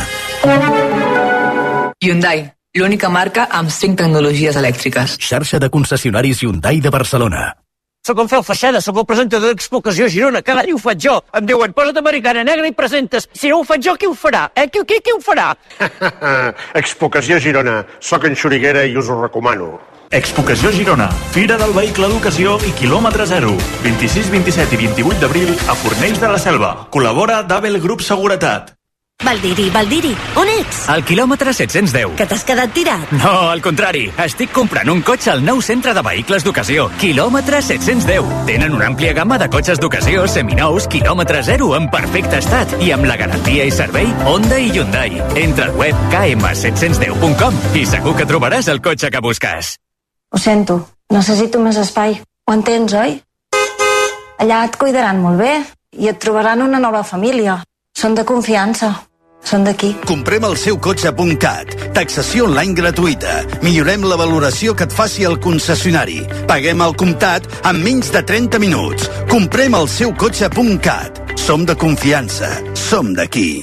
Hyundai, l'única marca amb cinc tecnologies elèctriques.
Xarxa de concessionaris Hyundai de Barcelona.
Soc en Fel Feixada, soc el presentador d'Expo Ocasió Girona. Cada any ho faig jo. Em diuen, posa't americana negra i presentes. Si no ho faig jo, qui ho farà? Eh? Qui, qui, qui ho farà?
Expo Ocasió Girona. Soc en Xuriguera i us ho recomano.
Expo Ocasió Girona. Fira del vehicle d'ocasió i quilòmetre zero. vint-i-sis, vint-i-set i vint-i-vuit d'abril a Fornells de la Selva. Col·labora d'Abel Grup Seguretat.
Valdiri, Valdiri, on ets?
Al quilòmetre set-cents deu.
Que t'has quedat tirat?
No, al contrari. Estic comprant un cotxe al nou centre de vehicles d'ocasió. Quilòmetre set-cents deu. Tenen una àmplia gamma de cotxes d'ocasió, seminous, quilòmetre zero, en perfecte estat. I amb la garantia i servei Honda i Hyundai. Entra al web k m set cents deu punt com i segur que trobaràs el cotxe que busques.
Ho sento, necessito més espai. Ho entens, oi? Allà et cuidaran molt bé i et trobaran una nova família. Són de confiança. Són d'aquí.
Comprem el seu cotxe punt cat. Taxació online gratuïta. Millorem la valoració que et faci el concessionari. Paguem al comptat en menys de trenta minuts. Comprem el seu cotxe punt cat. Som de confiança. Som d'aquí.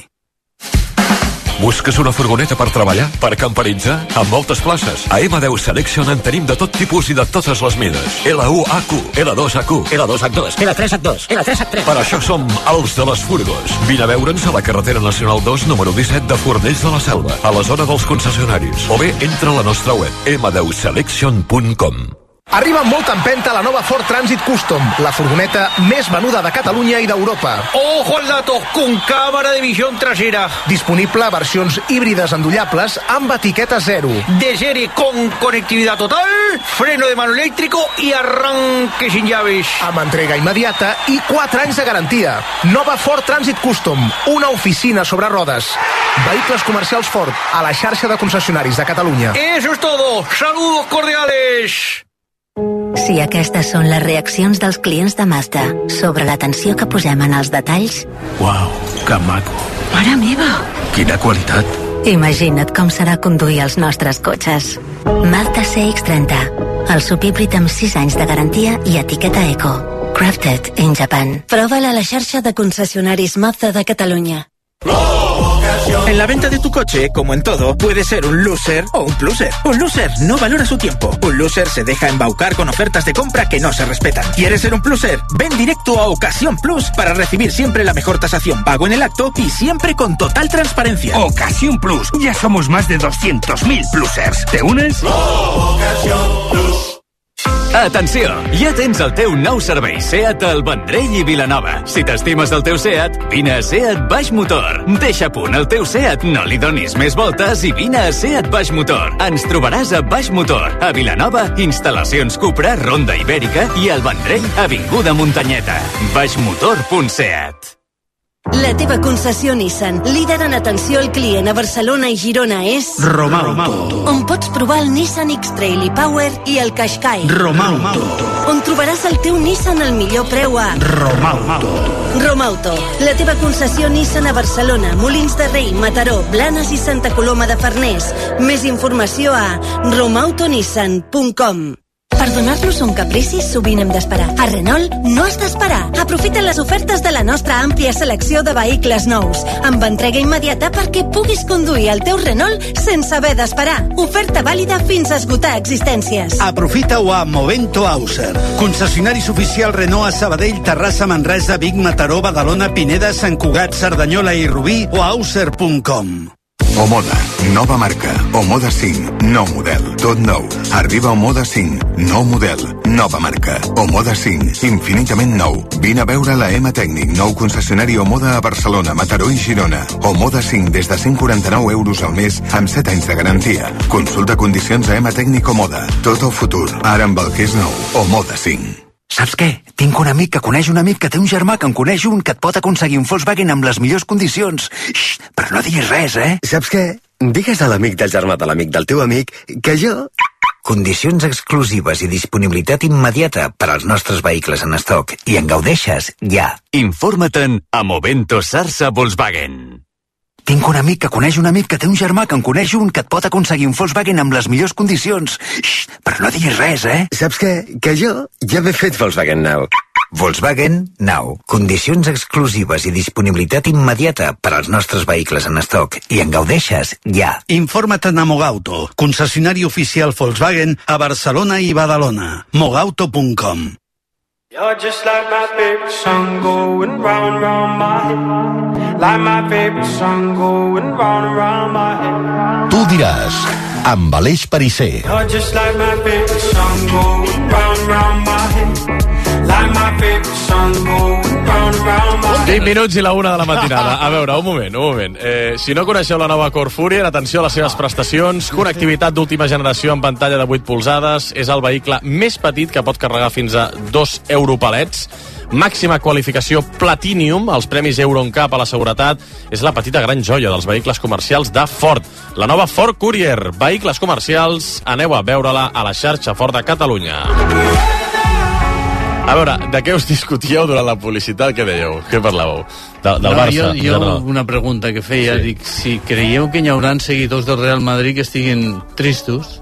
Busques una furgoneta per treballar? Per camperitzar? Amb moltes places. A ema deu Selection en tenim de tot tipus i de totes les mides. L u A Q, L dos A Q, L dos H dos, L tres H dos, L tres H tres. Per això som els de les furgos. Vine a veure'ns a la carretera nacional dos, número disset de Fornells de la Selva, a la zona dels concessionaris. O bé, entra a la nostra web, ema deu selection punt com.
Arriba amb molta empenta la nova Ford Transit Custom, la furgoneta més venuda de Catalunya i d'Europa.
¡Ojo al dato! Con cámara de visión trasera.
Disponible a versions híbrides endollables amb etiqueta zero.
De serie con conectividad total, freno de mano eléctrico y arranque sin llaves.
Amb entrega immediata i quatre anys de garantia. Nova Ford Transit Custom, una oficina sobre rodes. Vehicles comercials Ford, a la xarxa de concessionaris de Catalunya.
Eso es todo. Saludos cordiales.
Si aquestes són les reaccions dels clients de Mazda sobre l'atenció que posem en els detalls...
Uau, que maco.
Mare meva!
Quina qualitat.
Imagina't com serà conduir els nostres cotxes. Mazda C X trenta, el subhíbrid amb sis anys de garantia i etiqueta Eco. Crafted in Japan. Prova-la a la xarxa de concessionaris Mazda de Catalunya.
En la venta de tu coche, como en todo, puede ser un loser o un pluser. Un loser no valora su tiempo. Un loser se deja embaucar con ofertas de compra que no se respetan. ¿Quieres ser un pluser? Ven directo a Ocasión Plus para recibir siempre la mejor tasación pago en el acto y siempre con total transparencia.
Ocasión Plus. Ya somos más de doscientos mil plusers. ¿Te unes? Ocasión Plus.
Atenció! Ja tens el teu nou servei SEAT al Vendrell i Vilanova. Si t'estimes el teu SEAT, vine a SEAT Baix Motor. Deixa a punt el teu SEAT, no li donis més voltes i vine a SEAT Baix Motor. Ens trobaràs a Baix Motor, a Vilanova, instal·lacions Cupra, Ronda Ibèrica i al Vendrell, avinguda Muntanyeta. baixmotor punt seat.
La teva concessió Nissan, líder en atenció al client a Barcelona i Girona, és...
Romauto.
On pots provar el Nissan X-Trail i Power i el Qashqai.
Romauto.
On trobaràs el teu Nissan al millor preu a...
Romauto.
Romauto, la teva concessió Nissan a Barcelona, Molins de Rei, Mataró, Blanes i Santa Coloma de Farners. Més informació a romautonissan punt com. Per donar-nos un caprici sovint hem d'esperar. A Renault no has d'esperar. Aprofita les ofertes de la nostra àmplia selecció de vehicles nous, amb entrega immediata perquè puguis conduir el teu Renault sense haver d'esperar. Oferta vàlida fins a esgotar existències.
Aprofita-ho a Movento Auser. Concessionaris oficial Renault a Sabadell, Terrassa, Manresa, Vic, Mataró, Badalona, Pineda, Sant Cugat, Cerdanyola i Rubí o auser punt com.
Omoda, nova marca. Omoda cinc, nou model. Tot nou. Arriba Omoda cinc, nou model. Nova marca. Omoda cinc, infinitament nou. Vine a veure la EMA Tècnic, nou concessionari Omoda a Barcelona, Mataró i Girona. Omoda cinc des de cent quaranta-nou euros al mes amb set anys de garantia. Consulta condicions a EMA Tècnic Omoda. Tot el futur, ara amb el que és nou. Omoda cinc.
Saps què? Tinc un amic que coneix un amic que té un germà que en coneix un que et pot aconseguir un Volkswagen amb les millors condicions. Xxt, però no diguis res, eh?
Saps què? Digues a l'amic del germà de l'amic del teu amic que jo...
Condicions exclusives i disponibilitat immediata per als nostres vehicles en estoc i en gaudeixes ja.
Informa't-en a Movento Sarsa Volkswagen.
Tinc un amic que coneix un amic que té un germà que en coneix un que et pot aconseguir un Volkswagen amb les millors condicions. Xxt, però no diguis res, eh?
Saps què? Que jo ja m'he fet Volkswagen Now.
Volkswagen Now. Condicions exclusives i disponibilitat immediata per als nostres vehicles en estoc i en gaudeixes ja.
Informa't a Mogauto, concessionari oficial Volkswagen a Barcelona i Badalona. mogauto punt com.
You're just like my favorite song going round, round my head. Like my favorite song going round, round my head.
Tu diràs, amb Aleix Perisser.
You're just like my favorite song going round, round my head. Like my favorite song going round, round my head.
vint minuts i la una de la matinada. A veure, un moment, un moment. Eh, si no coneixeu la nova Core Fourier, atenció a les seves prestacions. Connectivitat d'última generació amb pantalla de vuit polzades. És el vehicle més petit que pot carregar fins a dos europalets. Màxima qualificació Platinum, els premis EuroNCAP a la seguretat. És la petita gran joia dels vehicles comercials de Ford. La nova Ford Courier. Vehicles comercials, aneu a veure-la a la xarxa Ford de Catalunya. A veure, de què us discutíeu durant la publicitat? Què dèieu? Què parlàveu? De, del
no,
Barça?
Jo, jo una pregunta que feia, sí. Dic, si creieu que hi haurà seguidors del Real Madrid que estiguin tristos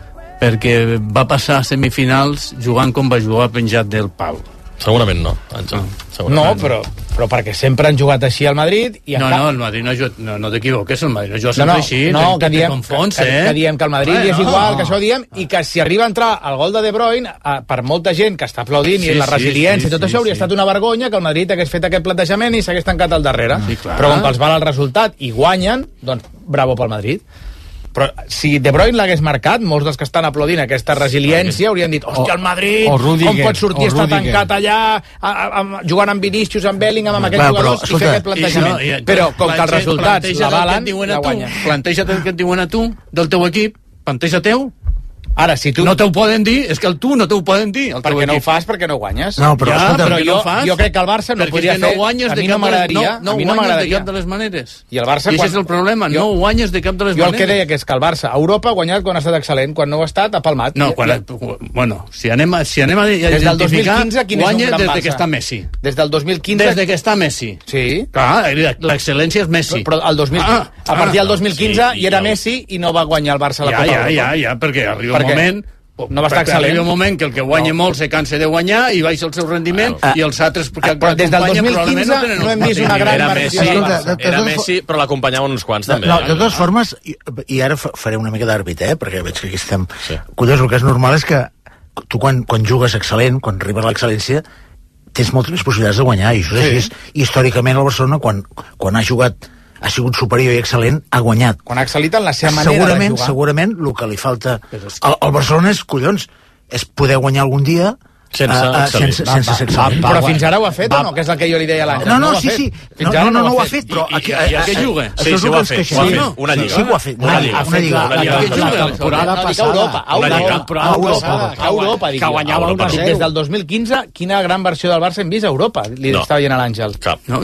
perquè va passar a semifinals jugant com va jugar penjat del pal.
Segurament no, Àngel.
No, no però, però perquè sempre han jugat així al Madrid i
no,
cap...
no, el Madrid no ha jugat, no, no t'equivoques, el Madrid no juga sempre
no, no,
així,
no, que diem,
confons,
que,
eh?
que diem que el Madrid
Ai,
és
no,
igual,
no.
que això ho diem, i que si arriba a entrar el gol de De Bruyne, eh, per molta gent que està aplaudint
sí,
i la resiliència
sí,
i tot
sí,
això hauria
sí.
estat una vergonya que el Madrid hagués fet aquest plantejament i s'hagués tancat al darrere.
Sí,
però com que els val el resultat i guanyen, doncs bravo pel Madrid. Però si De Bruyne l'hagués marcat, molts dels que estan aplaudint aquesta resiliència haurien dit, hòstia, el Madrid,
o Rudiger,
com pot sortir, està tancat allà, a, a, a, jugant amb Vinícius, amb Bellingham, amb aquests jugadors, i fer aquest plantejament. I, no, i, però com que els resultats l'avalen, la guanyen.
Planteja't el que et diuen a tu, del teu equip, planteja teu.
Ara, si tu...
No t'ho poden dir, és que el tu no t'ho poden dir.
Perquè no ho fas, perquè no guanyes.
No, però, ja,
però jo,
no
jo crec que el Barça no
perquè
podria
no
fer...
Guanyes
a
de
mi no m'agradaria.
No, no,
a mi no
guanyes
m'agradaria.
de cap de les maneres.
I el Barça...
I quan... és el problema, jo, no guanyes de cap de les
jo
maneres.
Jo el que deia que és que el Barça a Europa ha guanyat quan ha estat excel·lent, quan no ho ha estat, ha palmat.
No, quan... Bueno, si anem a, si anem a identificar...
Des del dos mil quinze, quin és un gran
des
Barça?
de que està Messi.
Des del dos mil quinze...
Des de que està Messi.
Sí.
Clar, l'excel·lència és Messi.
Però, però el dos mil... ah, a partir del dos mil quinze hi era Messi i no va guanyar el Barça la Copa
Europa.
Ja,
ja, ja, perquè arriba un moment...
No va estar excel·lent.
Arriba un moment que el que guanya no. molt se cansa de guanyar i baixa el seu rendiment ah, i els altres perquè
ah, però des del dos mil quinze no, no hem vist una gran
era
versió
Messi,
del Barça.
Era Messi, però l'acompanyaven uns quants també.
No, de totes formes, i, i ara faré una mica d'àrbit, eh, perquè veig que aquí estem... Sí. Collons, el que és normal és que tu quan, quan jugues excel·lent, quan arribes a l'excel·lència, tens moltes més possibilitats de guanyar, i això és sí. així. I històricament el Barcelona, quan, quan ha jugat ha sigut superior i excel·lent, ha guanyat.
Quan ha excel·lit en la seva manera
segurament,
de jugar.
Segurament, el que li falta al, al Barcelona és, collons, és poder guanyar algun dia
sense
uh, uh, sense, sense ser excel·lent.
Però fins ara ho ha fet va, o no? Que és el que jo li deia a l'Àngel.
No, no, no, sí, sí. No, no, no, no ho ha fet, però...
I, i, i, i a què juga? Sí, sí, ho ha fet. Ho ha fet. Una lliga.
Sí, ho ha fet. Una lliga.
Una lliga.
La temporada passada. A Europa. A Europa. Que guanyava un partit des del dos mil quinze. Quina gran versió del Barça hem vist a Europa? Li estava dient a l'Àngel.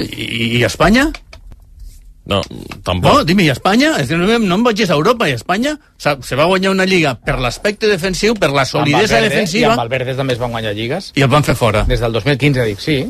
I Espanya?
No, tampoc.
No, dime, i Espanya? No, no em vaig a Europa, i Espanya se va guanyar una lliga per l'aspecte defensiu, per la solidesa defensiva...
I amb Valverde també es van guanyar lligues.
I el van fer fora.
Des del dos mil quinze, dic, sí.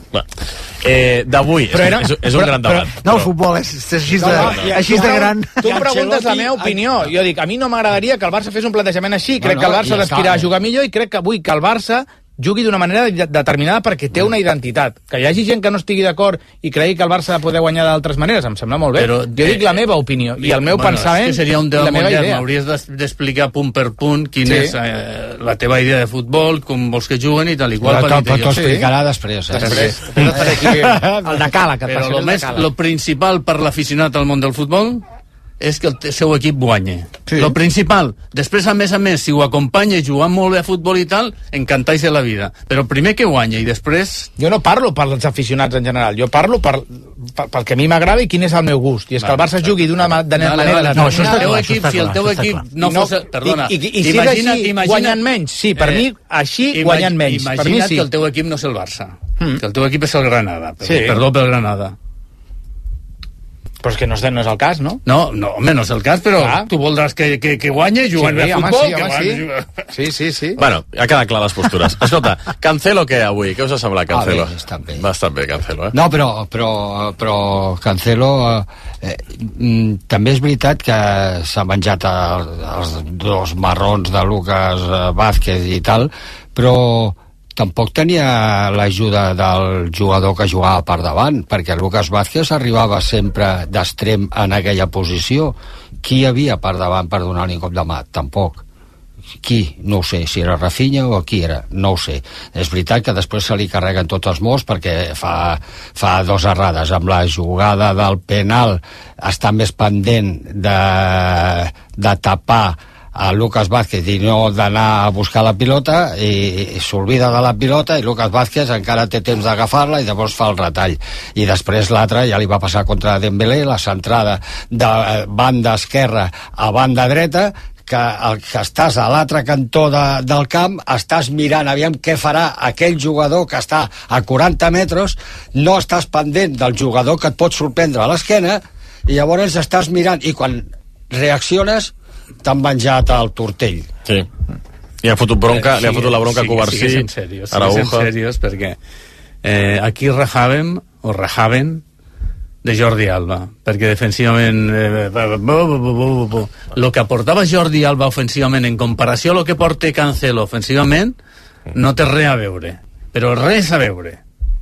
Eh, D'avui, és, era, és, és un però, gran debat.
Però, no, el futbol és, és així, de, no, així de gran...
Tu em preguntes la meva opinió. Jo dic, a mi no m'agradaria que el Barça fes un plantejament així. Crec no, no, que el Barça ha d'aspirar a jugar millor i crec que vull que el Barça jugui d'una manera determinada perquè té una identitat. Que hi hagi gent que no estigui d'acord i cregui que el Barça ha de poder guanyar d'altres maneres, em sembla molt bé. Però, jo dic la meva opinió i el meu bueno, pensament
és que seria un
i la meva idea.
M'hauries d'explicar punt per punt quina sí. és eh, la teva idea de futbol, com vols que juguen i tal i qual.
Però t'ho explicarà després. Eh?
Després. després. El de Cala, que et
Però lo, més, lo principal per l'aficionat al món del futbol és que el seu equip guanyi.
Sí.
Lo principal. Després, a més a més, si ho acompanya jugant molt bé a futbol i tal, encantats de la vida. Però primer que guanya i després...
Jo no parlo per als aficionats en general, jo parlo per, per, pel que a mi m'agrada i quin és el meu gust. I és que el Barça jugui d'una ma- de
Vale,
manera...
vale,
No,
això
això
està
està
clar,
equip,
si el teu equip no fos... Perdona,
I, i, i si
imagina,
així,
imagina,
guanyen menys. Sí, per
eh,
mi, així
imag-
guanyen menys. Per mi
Imagina't
sí.
que el teu equip no és el Barça,
Mm.
que el teu equip és el Granada. Perdó,
Sí.
perdó pel Granada.
Però és que no és, no és el cas, no?
No, no, home, no és el cas, però
Clar.
tu voldràs que, que, que guanyi jugant
Sí,
bé a
home,
futbol.
sí,
que
home,
guanyi-
sí. Sí, sí, sí.
Bueno, ha quedat clar les postures. Escolta, Cancelo què avui? Què us ha semblat, Cancelo?
Ah, bé, està bé.
Va estar bé, Cancelo, eh?
No, però, però, però Cancelo eh, mm, també és veritat que s'ha menjat el, els dos marrons de Lucas eh, Vázquez i tal, però tampoc tenia l'ajuda del jugador que jugava per davant, perquè Lucas Vázquez arribava sempre d'extrem en aquella posició. Qui hi havia per davant per donar-li un cop de mà? Tampoc. Qui? No ho sé, si era Rafinha o qui era, no ho sé. És veritat que després se li carreguen tots els morts perquè fa, fa dos errades. Amb la jugada del penal està més pendent de, de tapar a Lucas Vázquez i no d'anar a buscar la pilota i, i s'olvida de la pilota i Lucas Vázquez encara té temps d'agafar-la i llavors fa el retall. I després l'altre ja li va passar contra Dembélé, la centrada de banda esquerra a banda dreta, que el que estàs a l'altre cantó de, del camp, estàs mirant aviam què farà aquell jugador que està a quaranta metres, no estàs pendent del jugador que et pot sorprendre a l'esquena i llavors estàs mirant i quan reacciones t'han menjat el tortell.
Sí. Li ha fotut bronca, li ha fotut la bronca a Covarsí,
Sigues en serios, sigues en
Araujo.
serios, perquè eh, aquí rajàvem, o rajaven, de Jordi Alba, perquè defensivament eh, bu, bu, bu, bu, bu. Lo que aportava Jordi Alba ofensivament en comparació a lo que porta Cancelo ofensivament no té res a veure, però res a veure.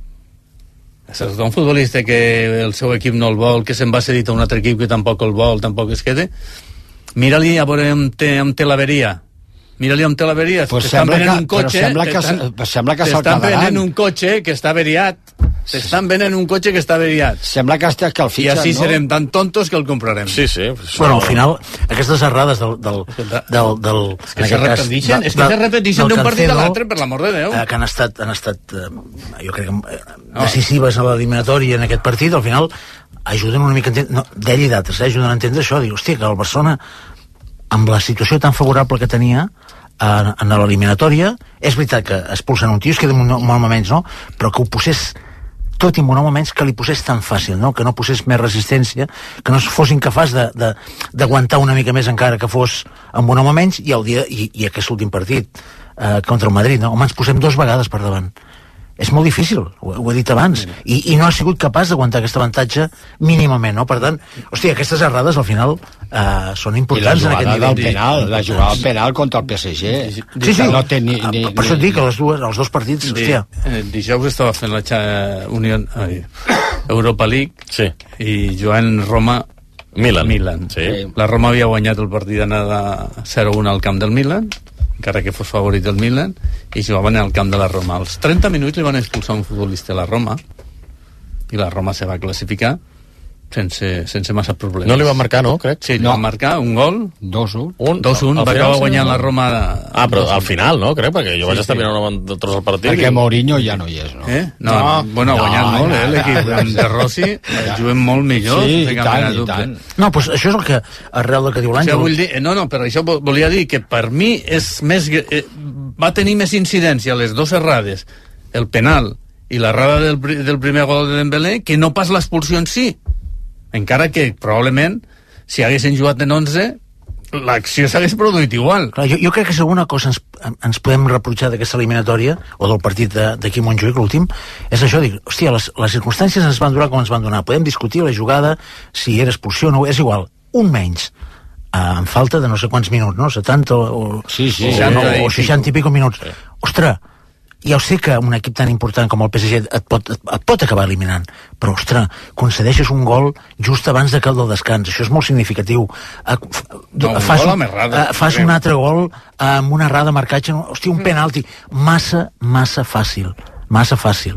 És un futbolista que el seu equip no el vol, que se'n va cedit a un altre equip que tampoc el vol, tampoc es quede. Mira-li a veure on té, on té l'averia. Mira-li on té l'averia.
Pues
T'estan
sembla
venent
que-
un cotxe...
però sembla que
t'estan-
se- sembla que se'l
T'estan
quedaran.
venent un cotxe que està averiat. T'estan venent un cotxe que està averiat.
Sembla que, que el
I
fitxen,
així
no?
serem tan tontos que el comprarem.
Sí, sí.
Bueno, al final, aquestes errades del... del, del, del
És que se repeteixen, és que se repeteixen d'un partit a l'altre, per l'amor de Déu.
Eh, que han estat, han estat eh, jo crec que eh, decisives a l'eliminatòria en aquest partit, al final ajuden una mica a entendre, no, d'ell i d'altres, eh, ajuden a entendre això, diu, hòstia, que el Barcelona amb la situació tan favorable que tenia en, en l'eliminatòria, és veritat que expulsen un tio, es queda un, un home menys, no? Però que ho posés tot i en un home menys, que li posés tan fàcil, no? Que no posés més resistència, que no fos incapaç de, de, d'aguantar una mica més encara que fos amb un home menys, i el dia i, i aquest últim partit eh, contra el Madrid, no? Home, ens posem dos vegades per davant. És molt difícil, ho, ho he dit abans, i, i no ha sigut capaç d'aguantar aquest avantatge mínimament, no? Per tant, hòstia, aquestes errades al final eh, són
I la
importants en aquest
jugada
nivell.
del penal, la jugada del penal contra el P S G.
Sí, sí,
No té ni, ni,
per això et dic que les dues, els dos partits, hòstia...
Eh, dijous estava fent la xa... Unió... Ai, Europa League
sí.
i jugant Roma
Milan.
Milan.
Sí.
La Roma havia guanyat el partit d'anada zero a un al camp del Milan, encara que fos favorit del Milan, i jugaven al camp de la Roma. Als trenta minuts li van expulsar un futbolista a la Roma i la Roma se va classificar sense, sense massa problemes.
No li van marcar, no, crec?
Sí, li van marcar un gol.
dos un.
Un,
dos un,
al
va
final
acabar
sí,
guanyant
no?
la Roma...
Ah, però al final, no, crec, perquè jo
Sí,
vaig estar
sí.
mirant una de tots el partit.
Perquè
i-
Mourinho ja no hi és, no?
Eh? No, no, bueno, ha guanyat
no,
molt, eh,
no,
l'equip
no,
amb De Rossi,
Ja.
juguen molt millor,
Sí,
sense
i
cap
tant,
mena de
i
dubte.
tant.
No, doncs això és el que, arrel del que diu
Això
l'Àngel...
vull dir, eh, no, no, però això vo- volia dir que per mi és més, eh, va tenir més incidència les dues errades, el penal i l'errada del, pri- del primer gol de Dembélé, que no pas l'expulsió en si. Encara que, probablement, si haguessin jugat en onze, l'acció s'hagués produït igual.
Clar, jo, jo crec que si alguna cosa ens, ens podem reprotxar d'aquesta eliminatòria, o del partit de- d'aquí a Montjuïc, l'últim, és això, dic, hòstia, les, les circumstàncies ens van durar com ens van donar. Podem discutir la jugada, si era expulsió o no, és igual, un menys. Uh, en falta de no sé quants minuts, no? setanta o,
Sí, sí,
o,
seixanta
no,
i
o seixanta i pico minuts.
Sí.
Ostres, ja ho sé que un equip tan important com el P S G et pot, et, et pot acabar eliminant, però, ostres, concedeixes un gol just abans de que el del descans, això és molt significatiu. Eh, f-
No, un
fas
gol
un,
amb errada,
eh, fas
crec.
un altre gol eh, amb una errada marcatge, hòstia, un penalti, massa, massa fàcil, massa fàcil.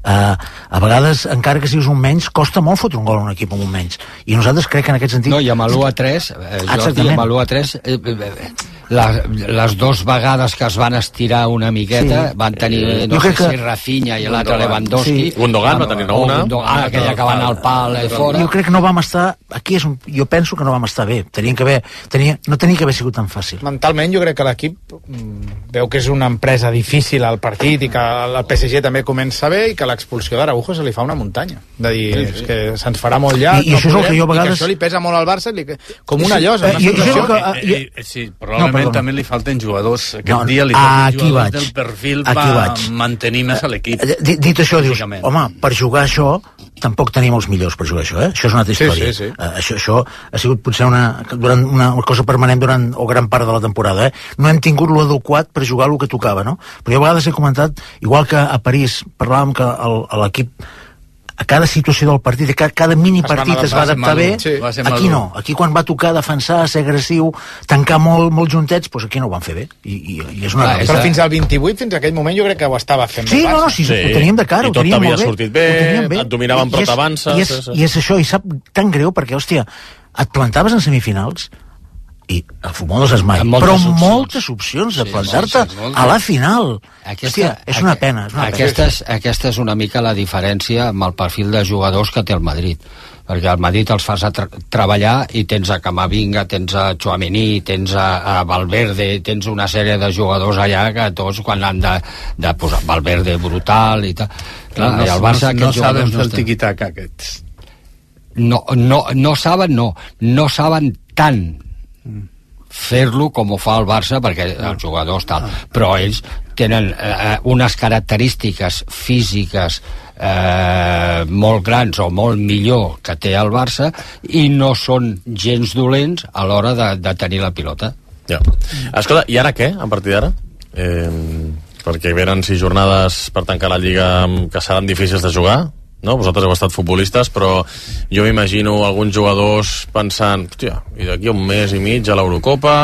Uh, a vegades, encara que siguis un menys, costa molt fotre un gol a un equip amb un menys. I nosaltres crec que en aquest sentit...
No, i amb l'u a tres, eh, Jordi, amb l'u a tres, eh, eh, la, les dues vegades que es van estirar una miqueta, sí. van tenir, eh, no sé que... si Rafinha i l'altre Lewandowski.
Sí. Gundogan va tenir una.
Gundogan, ah, aquella que va anar al pal eh, fora.
Jo crec que no vam estar... Aquí és un, jo penso que no vam estar bé. Tenien que haver, tenia, no tenia que haver sigut tan fàcil.
Mentalment jo crec que l'equip veu que és una empresa difícil al partit i que el P S G també comença bé i que l'expulsió d'Araujo se li fa una muntanya. De dir, sí, sí. És que se'ns farà molt llarg,
I, i, no això, podem, és el que jo a vegades...
i que això li pesa molt al Barça, li, com una llosa.
Una I, i, i, que, i, i, sí, probablement no, també li falten jugadors. Aquest no, dia li falten jugadors vaig. del perfil per mantenir més a l'equip.
Dit, dit això, dius, home, per jugar això tampoc tenim els millors per jugar això, eh? Això és una altra història. Sí, sí, sí. Uh, això, això ha sigut potser una, durant una, una cosa permanent durant o gran part de la temporada, eh? No hem tingut lo adequat per jugar el que tocava, no? Però jo a vegades he comentat, igual que a París parlàvem que l'equip a cada situació del partit, a cada, cada mini partit es va adaptar bé, sí. Aquí no, aquí quan va tocar defensar, ser agressiu, tancar molt, molt juntets, doncs aquí no ho van fer bé, i, i, i és una
ah, però fins al vint-i-vuit, fins a aquell moment jo crec que ho estava fent
sí, no, no, sí, sí. Ho teníem de cara,
i tot havia sortit bé, bé, et dominaven però t'avances
i, és, i és això, i sap tan greu perquè, hòstia, et plantaves en semifinals i el futbol no saps mai, però opcions. moltes opcions de sí, plantar-te sí, sí, a la final. Aquesta, Hòstia, és una pena. És una
aquesta,
pena.
És, aquesta és una mica la diferència amb el perfil de jugadors que té el Madrid, perquè al Madrid els fas a tra treballar i tens a Camavinga, tens a Tchouaméni, tens a, a Valverde, tens una sèrie de jugadors allà que tots quan han de, de posar Valverde brutal i tal. Clar,
no,
i el Barça
no, no saben
no
fer el tiqui-tac aquests.
No, no, no saben, no. No saben tant fer-lo com ho fa el Barça, perquè els jugadors tal, però ells tenen eh, unes característiques físiques eh, molt grans o molt millor que té el Barça i no són gens dolents a l'hora de, de tenir la pilota.
Ja. Escolta, i ara què, a partir d'ara? Eh, perquè venen sis jornades per tancar la Lliga que seran difícils de jugar, no? Vosaltres heu estat futbolistes, però jo m'imagino alguns jugadors pensant, hòstia, i d'aquí un mes i mig a l'Eurocopa,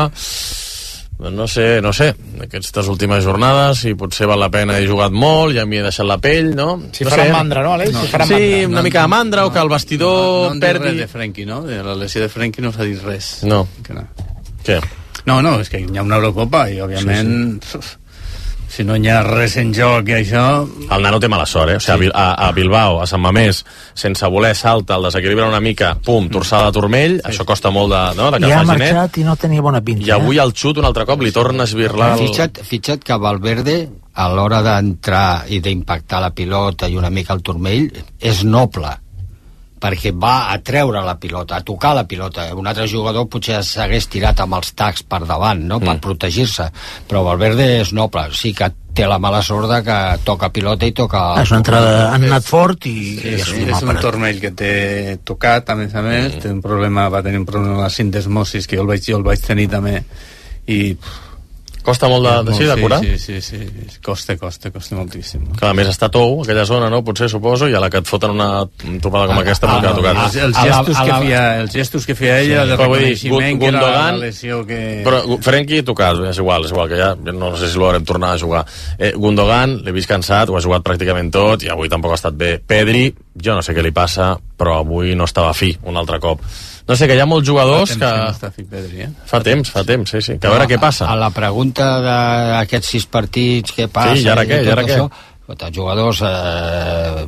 no sé, no sé, aquestes últimes jornades, si potser val la pena, he jugat molt, ja m'hi he deixat la pell, no?
Si
no
faran
sé.
mandra, no, Aleix?
No.
Si faran
sí,
mandra.
una
no,
mica de mandra, no, o que el vestidor
no, no, no
perdi...
res de Frenkie, no? De la lesió de Frenkie no s'ha dit res.
No.
Que no.
Què?
No, no, és que hi ha una Eurocopa i, òbviament... Sí, sí. Si no hi ha res en joc i això...
El nano té mala sort, eh? O sigui, sí. a, a Bilbao, a Sant Mamés, sense voler salta, el desequilibra una mica, pum, torçada de turmell, sí. Això costa molt de, no, de que
I ha
faci net.
marxat i no tenia bona pinta.
I avui el xut un altre cop li torna a esbirlar... El...
Fixa't, fixa't que Valverde, a l'hora d'entrar i d'impactar la pilota i una mica el turmell, és noble, perquè va a treure la pilota, a tocar la pilota. Un altre jugador potser s'hagués tirat amb els tacs per davant, no?, per mm. protegir-se, però Valverde és noble, sí que té la mala sorda que toca pilota i toca...
Ah, és una entrada, han anat fort i...
Sí, és, sí, és un turmell que té tocat, a més a més, mm. té un problema, va tenir un problema amb la sindesmosis, que jo el vaig, jo el vaig tenir també, i...
Costa molt de, de, sí, de curar?
Sí, sí, sí, sí. Costa, costa, costa moltíssim.
No? Clar, a més està tou, aquella zona, no? Potser, suposo, i a la que et foten una topada com a, aquesta perquè ha tocat.
Els, els, gestos que feia, els gestos que feia ella, sí, de reconeixement, que era la lesió que...
Però Frenkie tocat, és igual, és igual, que ja no sé si l'haurem tornat a jugar. Eh, Gundogan, l'he vist cansat, ho ha jugat pràcticament tot, i avui tampoc ha estat bé. Pedri, jo no sé què li passa, però avui no estava fi, un altre cop. No sé, que hi ha molts jugadors que...
Fa temps, Pedri, eh?
Fa temps, fa temps, sí, sí. Que a veure què passa.
A la pregunta d'aquests sis partits, què passa...
Sí, i ara què, i ara què?
Els jugadors eh,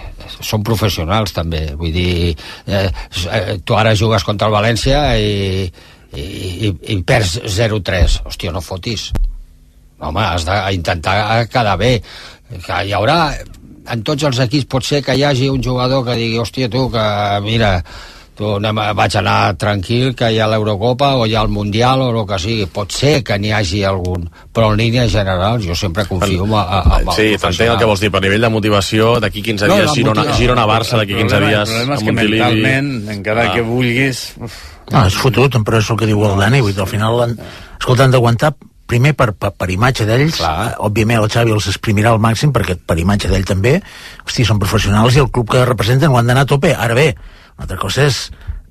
són professionals, també. Vull dir, eh, tu ara jugues contra el València i, i, i perds zero tres. Hòstia, no fotis. Home, has d'intentar quedar bé. Que hi haurà... En tots els equips pot ser que hi hagi un jugador que digui, hòstia, tu, que mira... Tu, anem, vaig anar tranquil, que hi ha l'Eurocopa o hi ha el Mundial o el que sigui. Pot ser que n'hi hagi algun, però en línia general jo sempre confio en, en, en
sí, t'entenc el que vols dir, per nivell de motivació d'aquí quinze no, dies Girona, Girona-Barça d'aquí quinze dies
el problema és que mentalment, encara ah. que vulguis uf.
No, és fotut, però és el que diu el Dani, vull dir, al final escolta, han d'aguantar primer per, per, per imatge d'ells, òbviament el Xavi els exprimirà al màxim perquè per imatge d'ell també, hosti, són professionals i el club que representen ho han d'anar a tope. Ara bé, una altra cosa és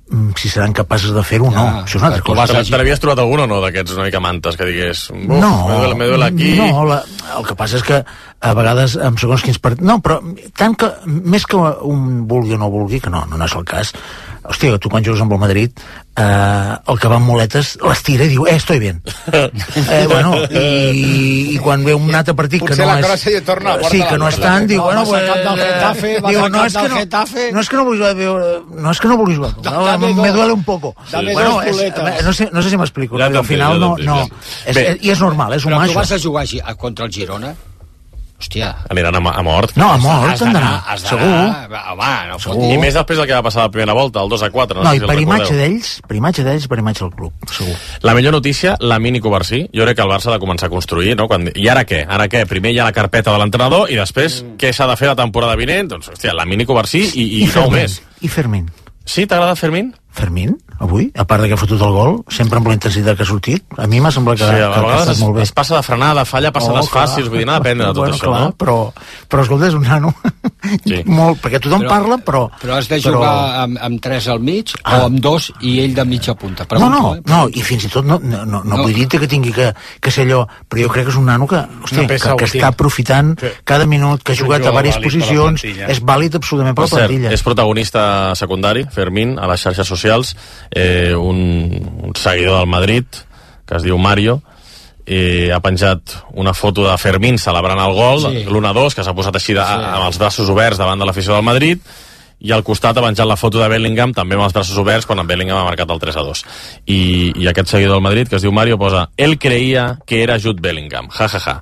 si seran capaces de fer-ho o no.
Ah,
això és una altra cosa.
Te, te n'havies trobat algun o no d'aquests una mica mantes que digués
no,
me duele, me duele aquí...
No, la, el que passa és que a vegades amb segons quins partits... No, però tant que, més que un vulgui o no vulgui, que no, no és el cas, hòstia, tu quan jugues amb el Madrid eh, el que va amb muletes les tira i diu, eh, estoy bien. eh, bueno, i, i quan ve un altre partit que no és...
Potser la cosa se torna a
sí, que no és tant, diu, bueno,
pues... del Getafe,
diu, no, és que no, no és que no vulguis veure, no és que no vulguis veure, me duele un poco.
Dame
bueno,
dos puletes.
És, no, sé, no sé si m'explico,
ja
al final no... no és, i és normal, és humà,
això. Però tu vas
això.
a jugar contra el Girona? Hòstia.
Aniran a, a mort.
No, a mort, han d'anar, segur.
Home, no
segur. I més després del que va passar la primera volta, el dos a quatre. No,
no
sé
i
si
per imatge d'ells, per imatge d'ells, per imatge del club, segur.
La millor notícia, la Mini Covarsí. Jo crec que el Barça ha de començar a construir, no? Quan... I ara què? Ara què? Primer hi ha la carpeta de l'entrenador i després mm. què s'ha de fer la temporada vinent? Doncs, hòstia, la Mini Covarsí i, i, i nou més.
I Fermín.
Sí, t'agrada Fermín?
Fermín, avui, a part que ha fotut el gol, sempre amb la intensitat que ha sortit, a mi m'ha semblat que,
sí, a
que, que ha estat molt bé.
Es passa de frenada, falla, passades oh, fàcils, vull dir, anar a aprendre de tot
bueno,
això,
clar,
no?
Però, però escolta, és un nano sí. molt, perquè tothom però, parla, però...
Però has de jugar però... amb, amb tres al mig ah. o amb dos i ell de mitja punta.
Pregunto, no, no, eh? no, i fins i tot no, no, no, no, no. vull dir que tingui que, que ser allò, però jo crec que és un nano que, hòstia, que, que està aprofitant sí. cada minut, que ha jugat a diverses posicions, és vàlid absolutament per la plantilla.
És protagonista secundari, Fermín, a les xarxes socials, eh, un, un seguidor del Madrid que es diu Mario i ha penjat una foto de Fermín celebrant el gol, sí. l'u a dos que s'ha posat així de, sí. amb els braços oberts davant de l'afició del Madrid, i al costat ha penjat la foto de Bellingham també amb els braços oberts quan en Bellingham ha marcat el tres a dos i, i aquest seguidor del Madrid que es diu Mario posa, él creía que era Jude Bellingham, ja ja ja,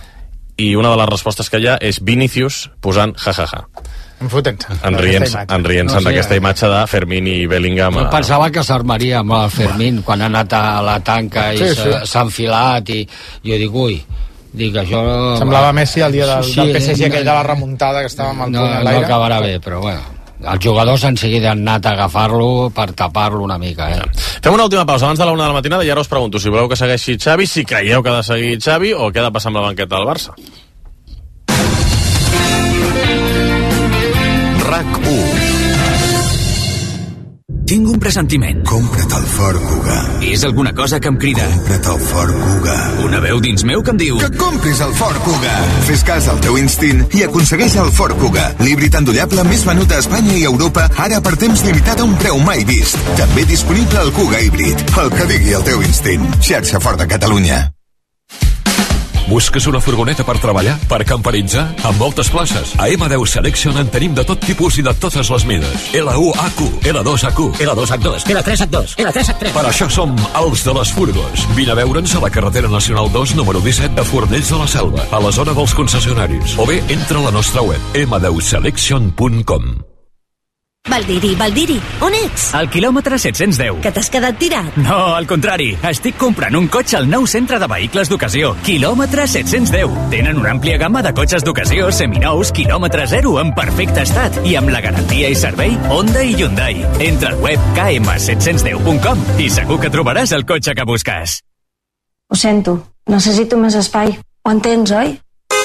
i una de les respostes que hi ha és Vinicius posant ja ja ja, enrient-se no, sí, d'aquesta imatge de Fermín i Bellingham.
Jo pensava que s'armaria amb el Fermín quan ha anat a la tanca i s'ha sí, sí. enfilat i jo dic, ui, dic això...
Semblava Messi el dia del,
sí,
del P S G, aquell de la remuntada que estava amb el
no, punt a l'aire. No acabarà bé, però bueno. Els jugadors en seguida han anat a agafar-lo per tapar-lo una mica, eh?
Fem una última pausa abans de la una de la matinada i ara us pregunto si voleu que segueixi Xavi, si creieu que ha de seguir Xavi o què ha de passar amb la banqueta del Barça.
RAC u.
Tinc un pressentiment.
Compra't el Ford Kuga.
És alguna cosa que em crida.
Compra't el Ford Kuga.
Una veu dins meu que em diu...
Que compris el Ford Kuga. Fes cas al teu instint i aconsegueix el Ford Kuga, l'híbrid endollable més venut a Espanya i Europa, ara per temps limitat a un preu mai vist. També disponible el Kuga híbrid. El que digui el teu instint. Xarxa Ford de Catalunya.
Busques una furgoneta per treballar? Per camperitzar? Amb moltes places. A ema deu Selection en tenim de tot tipus i de totes les mides. L u A Q, L dos A Q, L dos H dos, L tres H dos, L tres H tres. Per això som els de les furgos. Vine a veure'ns a la carretera nacional dos, número disset de Fornells de la Selva, a la zona dels concessionaris. O bé, entra a la nostra web, ema deu selection punt com.
Valdiri, Valdiri, on ets?
Al quilòmetre set-cents deu.
Que t'has quedat tirat?
No, al contrari. Estic comprant un cotxe al nou centre de vehicles d'ocasió. Quilòmetre set-cents deu. Tenen una àmplia gamma de cotxes d'ocasió, seminous, quilòmetre zero, en perfecte estat. I amb la garantia i servei Honda i Hyundai. Entra al web k m set cents deu punt com i segur que trobaràs el cotxe que busques.
Ho sento, necessito més espai. Ho entens, oi?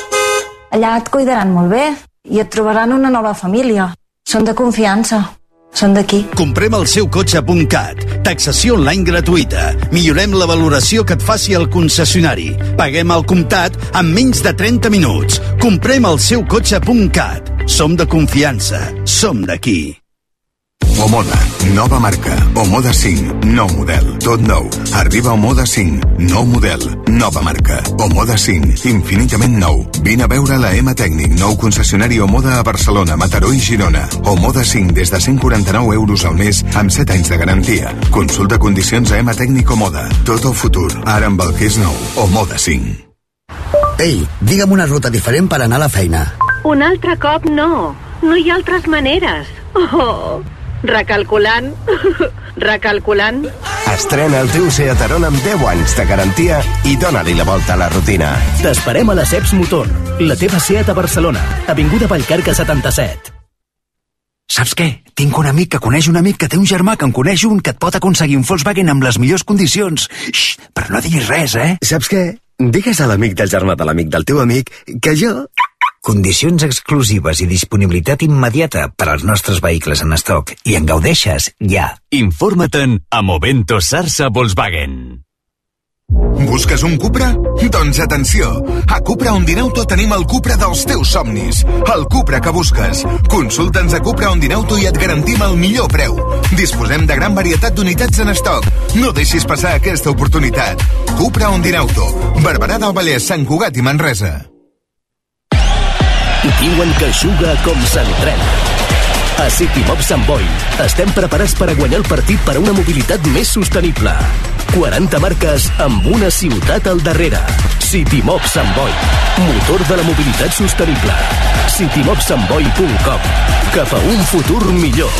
Allà et cuidaran molt bé i et trobaran una nova família. Són de confiança. Són d'aquí.
Comprem el seu cotxe punt cat. Taxació online gratuïta. Millorem la valoració que et faci el concessionari. Paguem al comptat en menys de trenta minuts. Comprem el seu cotxe punt cat. Som de confiança. Som d'aquí.
Omoda, nova marca. Omoda cinc, nou model. Tot nou. Arriba Omoda cinc, nou model. Nova marca. Omoda cinc, infinitament nou. Vine a veure la EMA Tècnic, nou concessionari Omoda a Barcelona, Mataró i Girona. Omoda cinc des de cent quaranta-nou euros al mes amb set anys de garantia. Consulta condicions a EMA Tècnic Omoda. Tot el futur, ara amb el que és nou. Omoda cinc.
Ei, digue'm una ruta diferent per anar a la feina.
Un altre cop no. No hi ha altres maneres. Oh... Recalculant, recalculant.
Estrena el teu Seat Arona amb deu anys de garantia i dóna-li la volta a la rutina. T'esperem a la Ceps Motor, la teva Seat a Barcelona, avinguda Vallcarca setanta-set.
Saps què? Tinc un amic que coneix un amic que té un germà que en coneix un que et pot aconseguir un Volkswagen amb les millors condicions. Xxt, però no diguis res, eh?
Saps què? Digues a l'amic del germà de l'amic del teu amic que jo
condicions exclusives i disponibilitat immediata per als nostres vehicles en estoc i en gaudeixes ja.
Informa't-en a Movento Sarsa Volkswagen.
Busques un Cupra? Doncs atenció! A Cupra Ondinauto tenim el Cupra dels teus somnis. El Cupra que busques. Consulta'ns a Cupra Ondinauto i et garantim el millor preu. Disposem de gran varietat d'unitats en estoc. No deixis passar aquesta oportunitat. Cupra Ondinauto. Barberà del Vallès, Sant Cugat i Manresa.
Diuen que juga com s'entrena. A Citymob Sant Boi estem preparats per a guanyar el partit per a una mobilitat més sostenible. quaranta marques amb una ciutat al darrere. Citymob Sant Boi, motor de la mobilitat sostenible. citymob sant boi punt com. Cap a un futur millor.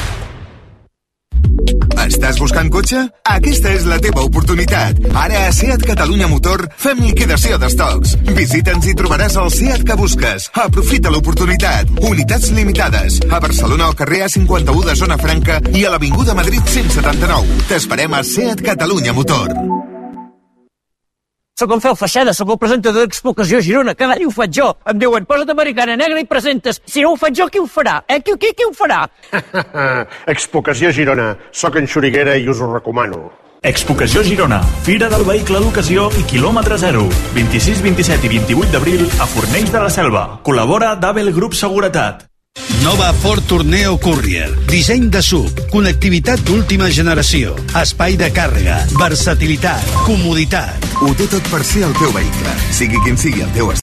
Estàs buscant cotxe? Aquesta és la teva oportunitat. Ara a Seat Catalunya Motor fem liquidació d'estocs. Visita'ns i trobaràs el Seat que busques. Aprofita l'oportunitat. Unitats limitades. A Barcelona al carrer A cinquanta-u de Zona Franca i a l'Avinguda Madrid cent setanta-nou. T'esperem a Seat Catalunya Motor.
Soc en Fel Feixada, soc el presentador d'Expocació Girona. Cada any ho faig jo. Em diuen, posa't americana negra i presentes. Si no ho faig jo, qui ho farà? Eh? Qui, qui, qui ho farà?
Expocació Girona. Soc en Xuriguera i us ho recomano.
Expocació Girona, Fira del Vehicle d'Ocasió i Quilòmetre Zero. vint-i-sis, vint-i-set i vint-i-vuit d'abril a Fornells de la Selva. Col·labora Dabel Grup Seguretat.
Nova Ford Tourneo Courier. Disseny de S U V, connectivitat d'última generació, espai de càrrega, versatilitat, comoditat.
Ho té tot per ser el teu vehicle, sigui quin sigui el teu estat.